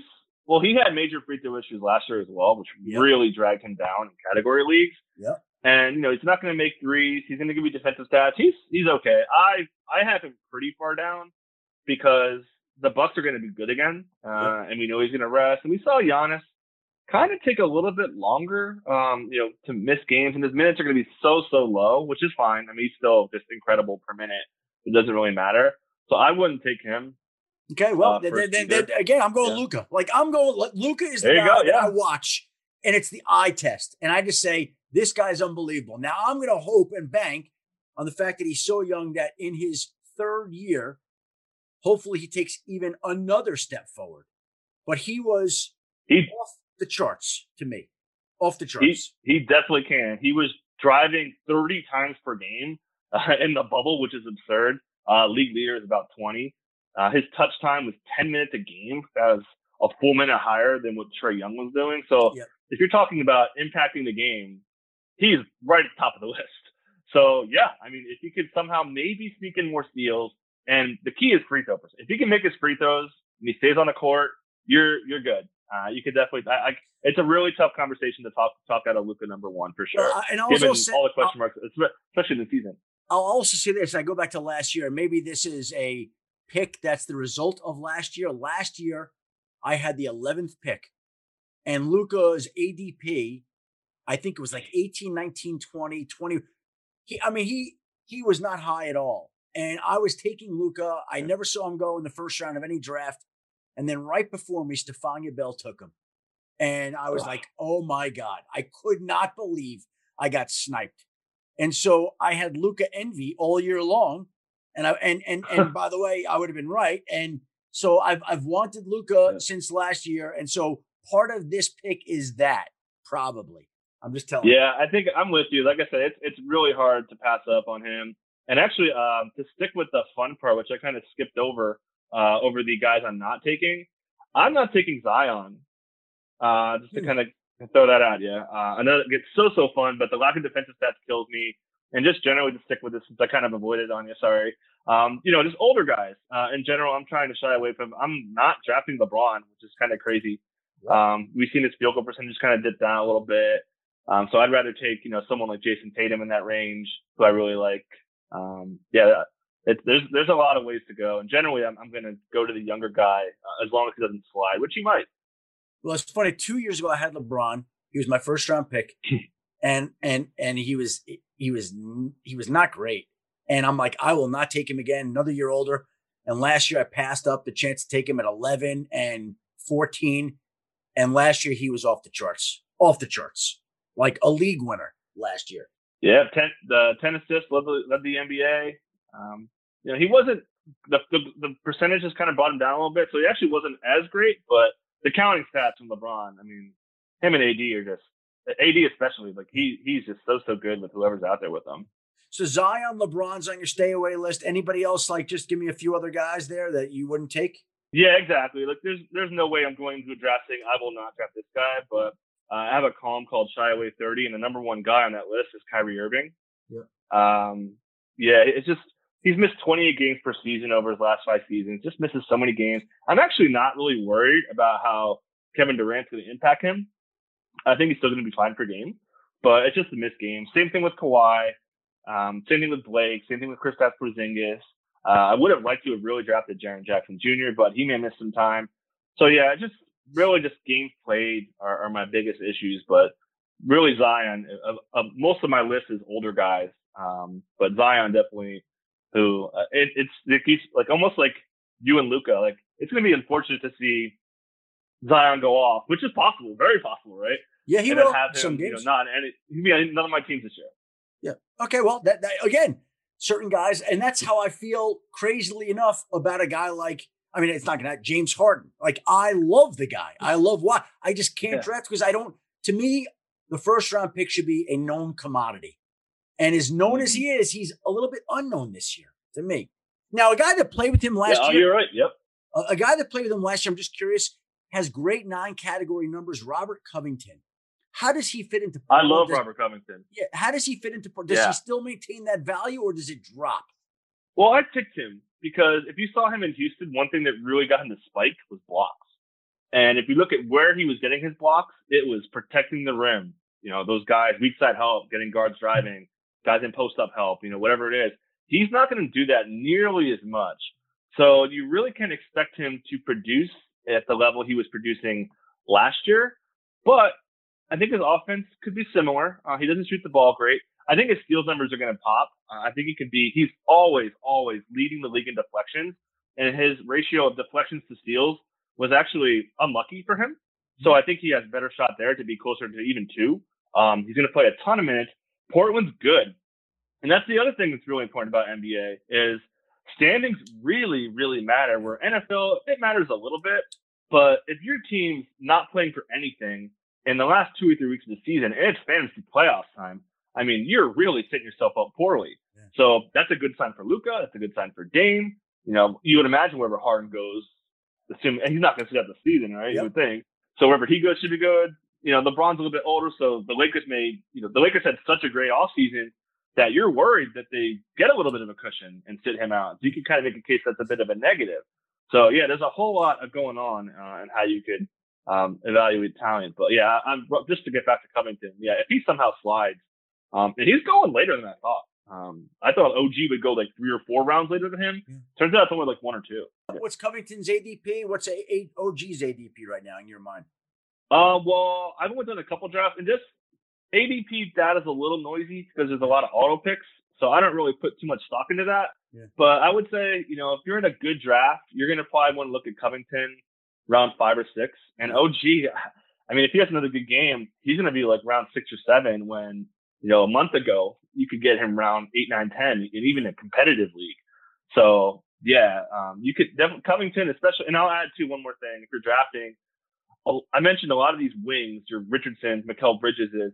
Speaker 8: had major free throw issues last year as well, which really dragged him down in category leagues.
Speaker 1: Yeah,
Speaker 8: and he's not going to make threes. He's going to give you defensive stats. He's okay. I have him pretty far down because the Bucks are going to be good again, and we know he's going to rest. And we saw Giannis kind of take a little bit longer, to miss games, and his minutes are going to be so low, which is fine. I mean, he's still just incredible per minute. It doesn't really matter. So I wouldn't take him.
Speaker 1: Okay, well, then again, I'm going Luka. Like Luka is the guy that I watch, and it's the eye test, and I just say this guy's unbelievable. Now I'm going to hope and bank on the fact that he's so young that in his 3rd year, hopefully he takes even another step forward. But he was off the charts to me. Off the charts.
Speaker 8: He definitely can. He was driving 30 times per game in the bubble, which is absurd. League leader is about 20. His touch time was 10 minutes a game. That was a full minute higher than what Trae Young was doing. So if you're talking about impacting the game, he's right at the top of the list. So yeah, I mean, if he could somehow maybe sneak in more steals, and the key is free throws. If he can make his free throws and he stays on the court, you're good. You could definitely. It's a really tough conversation to talk out of Luka number 1 for sure.
Speaker 1: And
Speaker 8: given
Speaker 1: also
Speaker 8: all the question marks, especially in the season.
Speaker 1: I'll also say this. I go back to last year. Maybe this is a pick that's the result of last year. Last year, I had the 11th pick, and Luka's ADP, I think it was like 18, 19, 20, 20. He was not high at all. And I was taking Luka. I never saw him go in the first round of any draft. And then right before me, Stephania Bell took him. And I was like, oh my God, I could not believe I got sniped. And so I had Luka envy all year long. And by the way, I would have been right. And so I've wanted Luka since last year. And so part of this pick is that, probably. I'm just telling you.
Speaker 8: Yeah, I think I'm with you. Like I said, it's really hard to pass up on him. And actually, to stick with the fun part, which I kind of skipped over the guys I'm not taking, I'm not taking Zion. Just to kind of throw that out, yeah. I know it gets so fun, but the lack of defensive stats kills me. And just generally to stick with this, since I kind of avoided on you, sorry. Just older guys. In general, I'm trying to shy away from. I'm not drafting LeBron, which is kind of crazy. We've seen his field goal percentage kind of dip down a little bit. So I'd rather take, someone like Jason Tatum in that range, who I really like. There's a lot of ways to go, and generally I'm going to go to the younger guy as long as he doesn't slide, which he might.
Speaker 1: Well, it's funny. 2 years ago, I had LeBron. He was my first round pick, and he was not great. And I'm like, I will not take him again. Another year older. And last year I passed up the chance to take him at 11 and 14. And last year he was off the charts, like a league winner last year.
Speaker 8: Yeah, 10 assists, led the NBA. He wasn't the percentages kind of brought him down a little bit, so he actually wasn't as great. But the counting stats from LeBron, I mean, him and AD are just AD especially. Like he's just so good with whoever's out there with him.
Speaker 1: So Zion, LeBron's on your stay away list. Anybody else? Like, just give me a few other guys there that you wouldn't take.
Speaker 8: Yeah, exactly. Like there's no way I'm going to draft saying I will not draft this guy, but I have a column called Shy Away 30, and the number one guy on that list is Kyrie Irving. Yeah. It's just he's missed 28 games per season over his last 5 seasons. Just misses so many games. I'm actually not really worried about how Kevin Durant's going to impact him. I think he's still going to be fine per game, but it's just a missed game. Same thing with Kawhi. Same thing with Blake. Same thing with Kristaps Porzingis. I would have liked to have really drafted Jaren Jackson Jr., but he may miss some time. So yeah, just games played are my biggest issues. But really Zion, most of my list is older guys. But Zion definitely, who it's like almost like you and Luka. Like it's going to be unfortunate to see Zion go off, which is possible, very possible, right?
Speaker 1: Yeah, he will have some games.
Speaker 8: He'll be on none of my teams this year.
Speaker 1: Yeah. Okay. Well, that again, certain guys, and that's how I feel crazily enough about a guy like, I mean, it's not going to James Harden. Like, I love the guy. I love why I just can't draft because to me, the first round pick should be a known commodity. And as known as he is, he's a little bit unknown this year to me. Now, a guy that played with him last year.
Speaker 8: Oh, you're right. Yep.
Speaker 1: A guy that played with him last year, I'm just curious, has great 9 category numbers, Robert Covington. How does he fit into
Speaker 8: Portland? I love Robert Covington.
Speaker 1: Yeah. How does he fit into Portland? Does he still maintain that value or does it drop?
Speaker 8: Well, I picked him because if you saw him in Houston, one thing that really got him to spike was blocks. And if you look at where he was getting his blocks, it was protecting the rim. Those guys, weak side help, getting guards driving, guys in post-up help, whatever it is. He's not going to do that nearly as much. So you really can't expect him to produce at the level he was producing last year. But I think his offense could be similar. He doesn't shoot the ball great. I think his steals numbers are going to pop. I think he's always leading the league in deflections. And his ratio of deflections to steals was actually unlucky for him. So I think he has a better shot there to be closer to even 2. He's going to play a ton of minutes. Portland's good. And that's the other thing that's really important about NBA is standings really, really matter. Where NFL, it matters a little bit. But if your team's not playing for anything in the last 2 or 3 weeks of the season, and it's fantasy playoffs time, I mean, you're really setting yourself up poorly. Yeah. So that's a good sign for Luka. That's a good sign for Dame. You would imagine wherever Harden goes, and he's not going to sit out the season, right? Yep. You would think. So wherever he goes should be good. LeBron's a little bit older, so the Lakers the Lakers had such a great offseason that you're worried that they get a little bit of a cushion and sit him out. So you can kind of make a case that's a bit of a negative. So yeah, there's a whole lot going on and how you could evaluate talent. But yeah, I'm just to get back to Covington. Yeah, if he somehow slides, and he's going later than I thought. I thought OG would go like 3 or 4 rounds later than him. Turns out it's only like 1 or 2.
Speaker 1: What's Covington's ADP? What's OG's ADP right now in your mind?
Speaker 8: Well, I've only done a couple drafts, and just ADP data is a little noisy because there's a lot of auto picks. So I don't really put too much stock into that. Yeah. But I would say, you know, if you're in a good draft, you're going to probably want to look at Covington round 5 or 6. And OG, I mean, if he has another good game, he's going to be like round 6 or 7 when, you know, a month ago, you could get him round 8, 9, 10, and even a competitive league. So, yeah, you could definitely, Covington, especially, and I'll add to one more thing. If you're drafting, I mentioned a lot of these wings, your Richardsons, Mikal Bridges, there's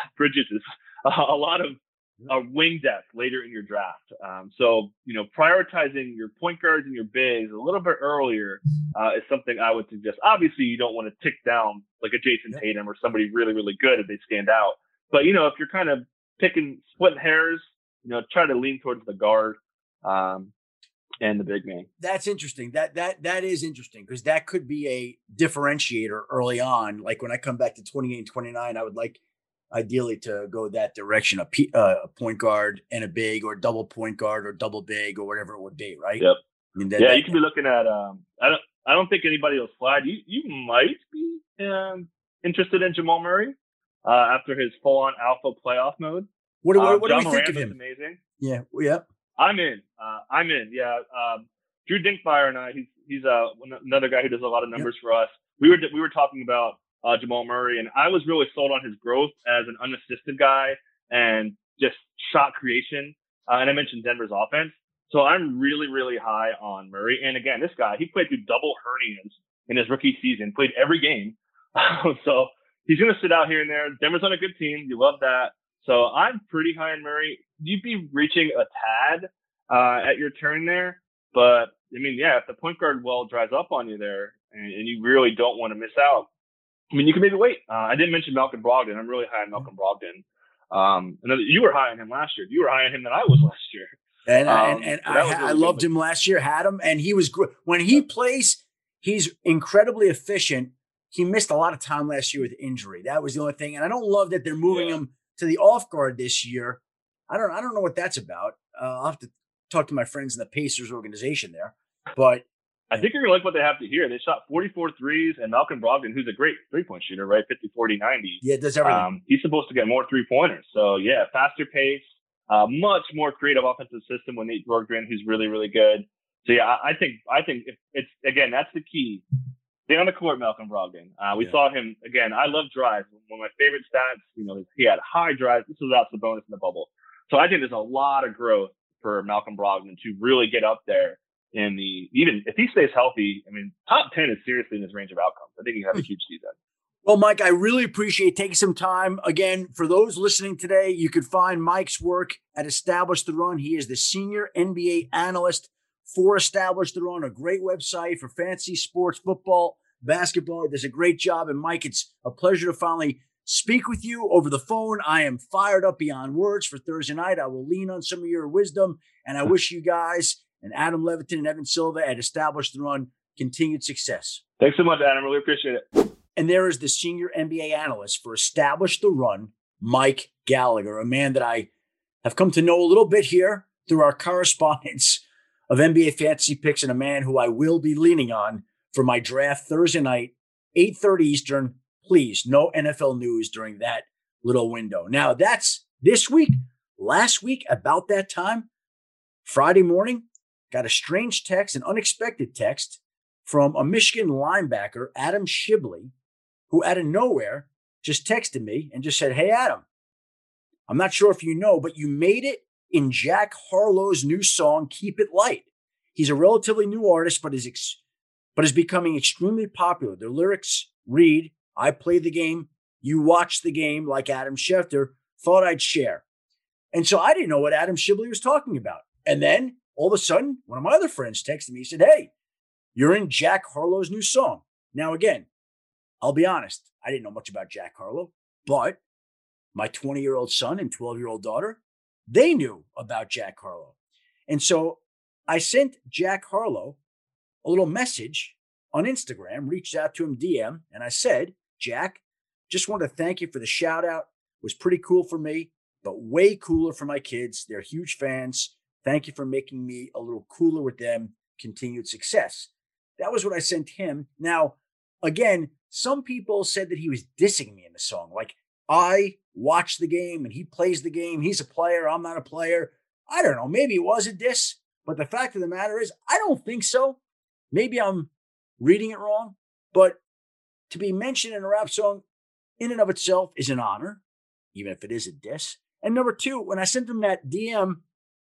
Speaker 8: a lot of wing depth later in your draft. So, you know, prioritizing your point guards and your bigs a little bit earlier is something I would suggest. Obviously, you don't want to tick down like a Jason Tatum or somebody really, really good if they stand out. But, you know, if you're kind of splitting hairs, you know, try to lean towards the guard and the big man.
Speaker 1: That's interesting. That is interesting because that could be a differentiator early on. Like when I come back to 28 and 29, I would like ideally to go that direction, a point guard and a big, or double point guard or double big or whatever it would be, right?
Speaker 8: Yep.
Speaker 1: I mean,
Speaker 8: you could be looking at I don't think anybody will slide. You might be interested in Jamal Murray after his full-on alpha playoff mode.
Speaker 1: What do we think of him?
Speaker 8: Amazing.
Speaker 1: Yeah. Yep.
Speaker 8: I'm in. Yeah. Drew Dinkfire and I. He's another guy who does a lot of numbers for us. We were talking about Jamal Murray, and I was really sold on his growth as an unassisted guy and just shot creation. And I mentioned Denver's offense, so I'm really, really high on Murray. And again, this guy, he played through double hernias in his rookie season, played every game, so he's going to sit out here and there. Denver's on a good team. You love that. So I'm pretty high on Murray. You'd be reaching a tad at your turn there. But, I mean, yeah, if the point guard well dries up on you there and you really don't want to miss out, I mean, you can maybe wait. I didn't mention Malcolm Brogdon. I'm really high on Malcolm Brogdon. You were high on him last year. You were higher on him than I was last year.
Speaker 1: And I loved him last year, had him, and he was when he plays, he's incredibly efficient. He missed a lot of time last year with injury. That was the only thing. And I don't love that they're moving him to the off guard this year. I don't know what that's about. I'll have to talk to my friends in the Pacers organization there. But
Speaker 8: I think you're going to like what they have to hear. They shot 44 threes, and Malcolm Brogdon, who's a great three-point shooter, right? 50, 40, 90.
Speaker 1: Yeah, does everything.
Speaker 8: He's supposed to get more three-pointers. So, yeah, faster pace, much more creative offensive system with Nate Bjorkgren, who's really, really good. So, yeah, I think if it's, again, that's the key. Stay on the court, Malcolm Brogdon. We saw him, again, I love drives. One of my favorite stats, you know, he had high drives. This was without Sabonis in the bubble. So I think there's a lot of growth for Malcolm Brogdon to really get up there in the, even if he stays healthy, I mean, top 10 is seriously in his range of outcomes. I think he has a huge season.
Speaker 1: Well, Mike, I really appreciate taking some time. Again, for those listening today, you could find Mike's work at Establish the Run. He is the senior NBA analyst for Establish the Run, a great website for fantasy sports, football, basketball. He does a great job. And Mike, it's a pleasure to finally speak with you over the phone. I am fired up beyond words for Thursday night. I will lean on some of your wisdom, and I wish you guys and Adam Levitan and Evan Silva at Establish the Run continued success.
Speaker 8: Thanks so much, Adam. Really appreciate it.
Speaker 1: And there is the senior NBA analyst for Establish the Run, Mike Gallagher, a man that I have come to know a little bit here through our correspondence of NBA fantasy picks, and a man who I will be leaning on for my draft Thursday night, 8:30 Eastern. Please, no NFL news during that little window. Now, that's this week. Last week, about that time, Friday morning, got a strange text, an unexpected text from a Michigan linebacker, Adam Shibley, who out of nowhere just texted me and just said, "Hey, Adam, I'm not sure if you know, but you made it in Jack Harlow's new song, Keep It Light." He's a relatively new artist, but is becoming extremely popular. The lyrics read, "I play the game, you watch the game," like Adam Schefter. Thought I'd share. And so I didn't know what Adam Shibley was talking about. And then all of a sudden, one of my other friends texted me. He said, "Hey, you're in Jack Harlow's new song." Now, again, I'll be honest. I didn't know much about Jack Harlow, but my 20-year-old son and 12-year-old daughter, they knew about Jack Harlow. And so I sent Jack Harlow a little message on Instagram, reached out to him DM, and I said, "Jack, just want to thank you for the shout out. It was pretty cool for me. but way cooler for my kids. They're huge fans. Thank you for making me a little cooler with them. Continued success. That was what I sent him. Now, again, some people said that he was dissing me in the song. Like, I watch the game and he plays the game. He's a player. I'm not a player. I don't know. Maybe it was a diss, but the fact of the matter is, I don't think so. Maybe I'm reading it wrong, but to be mentioned in a rap song in and of itself is an honor, even if it is a diss. And number two, when I sent him that DM,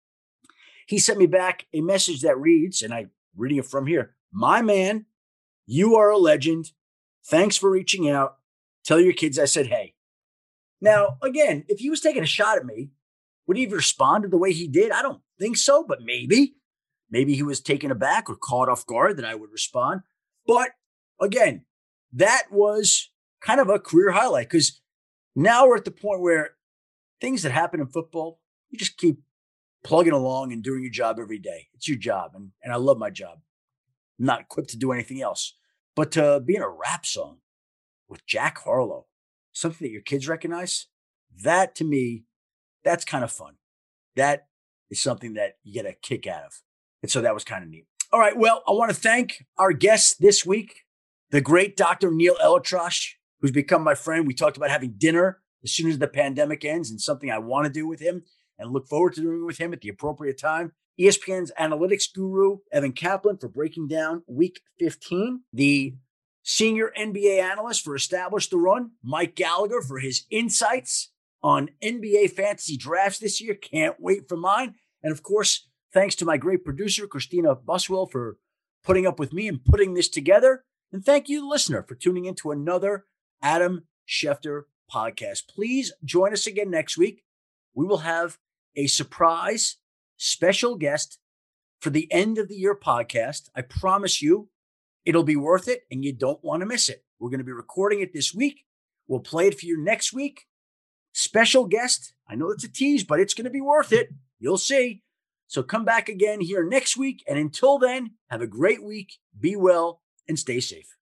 Speaker 1: he sent me back a message that reads, and I'm reading it from here, "My man, you are a legend. Thanks for reaching out. Tell your kids I said hey." Now, again, if he was taking a shot at me, would he have responded the way he did? I don't think so, but maybe. Maybe he was taken aback or caught off guard that I would respond. But again, that was kind of a career highlight because now we're at the point where things that happen in football, you just keep plugging along and doing your job every day. It's your job, and I love my job. I'm not equipped to do anything else. But to be in a rap song with Jack Harlow, something that your kids recognize, that to me, that's kind of fun. That is something that you get a kick out of. And so that was kind of neat. All right, well, I want to thank our guest this week, the great Dr. Neil ElAttrache, who's become my friend. We talked about having dinner as soon as the pandemic ends, and something I want to do with him and look forward to doing with him at the appropriate time. ESPN's analytics guru, Evan Kaplan, for breaking down Week 15. The senior NBA analyst for Establish the Run, Mike Gallagher, for his insights on NBA fantasy drafts this year. Can't wait for mine. And of course, thanks to my great producer, Christina Buswell, for putting up with me and putting this together. And thank you, listener, for tuning into another Adam Schefter podcast. Please join us again next week. We will have a surprise special guest for the end of the year podcast. I promise you it'll be worth it and you don't want to miss it. We're going to be recording it this week. We'll play it for you next week. Special guest. I know it's a tease, but it's going to be worth it. You'll see. So come back again here next week. And until then, have a great week. Be well and stay safe.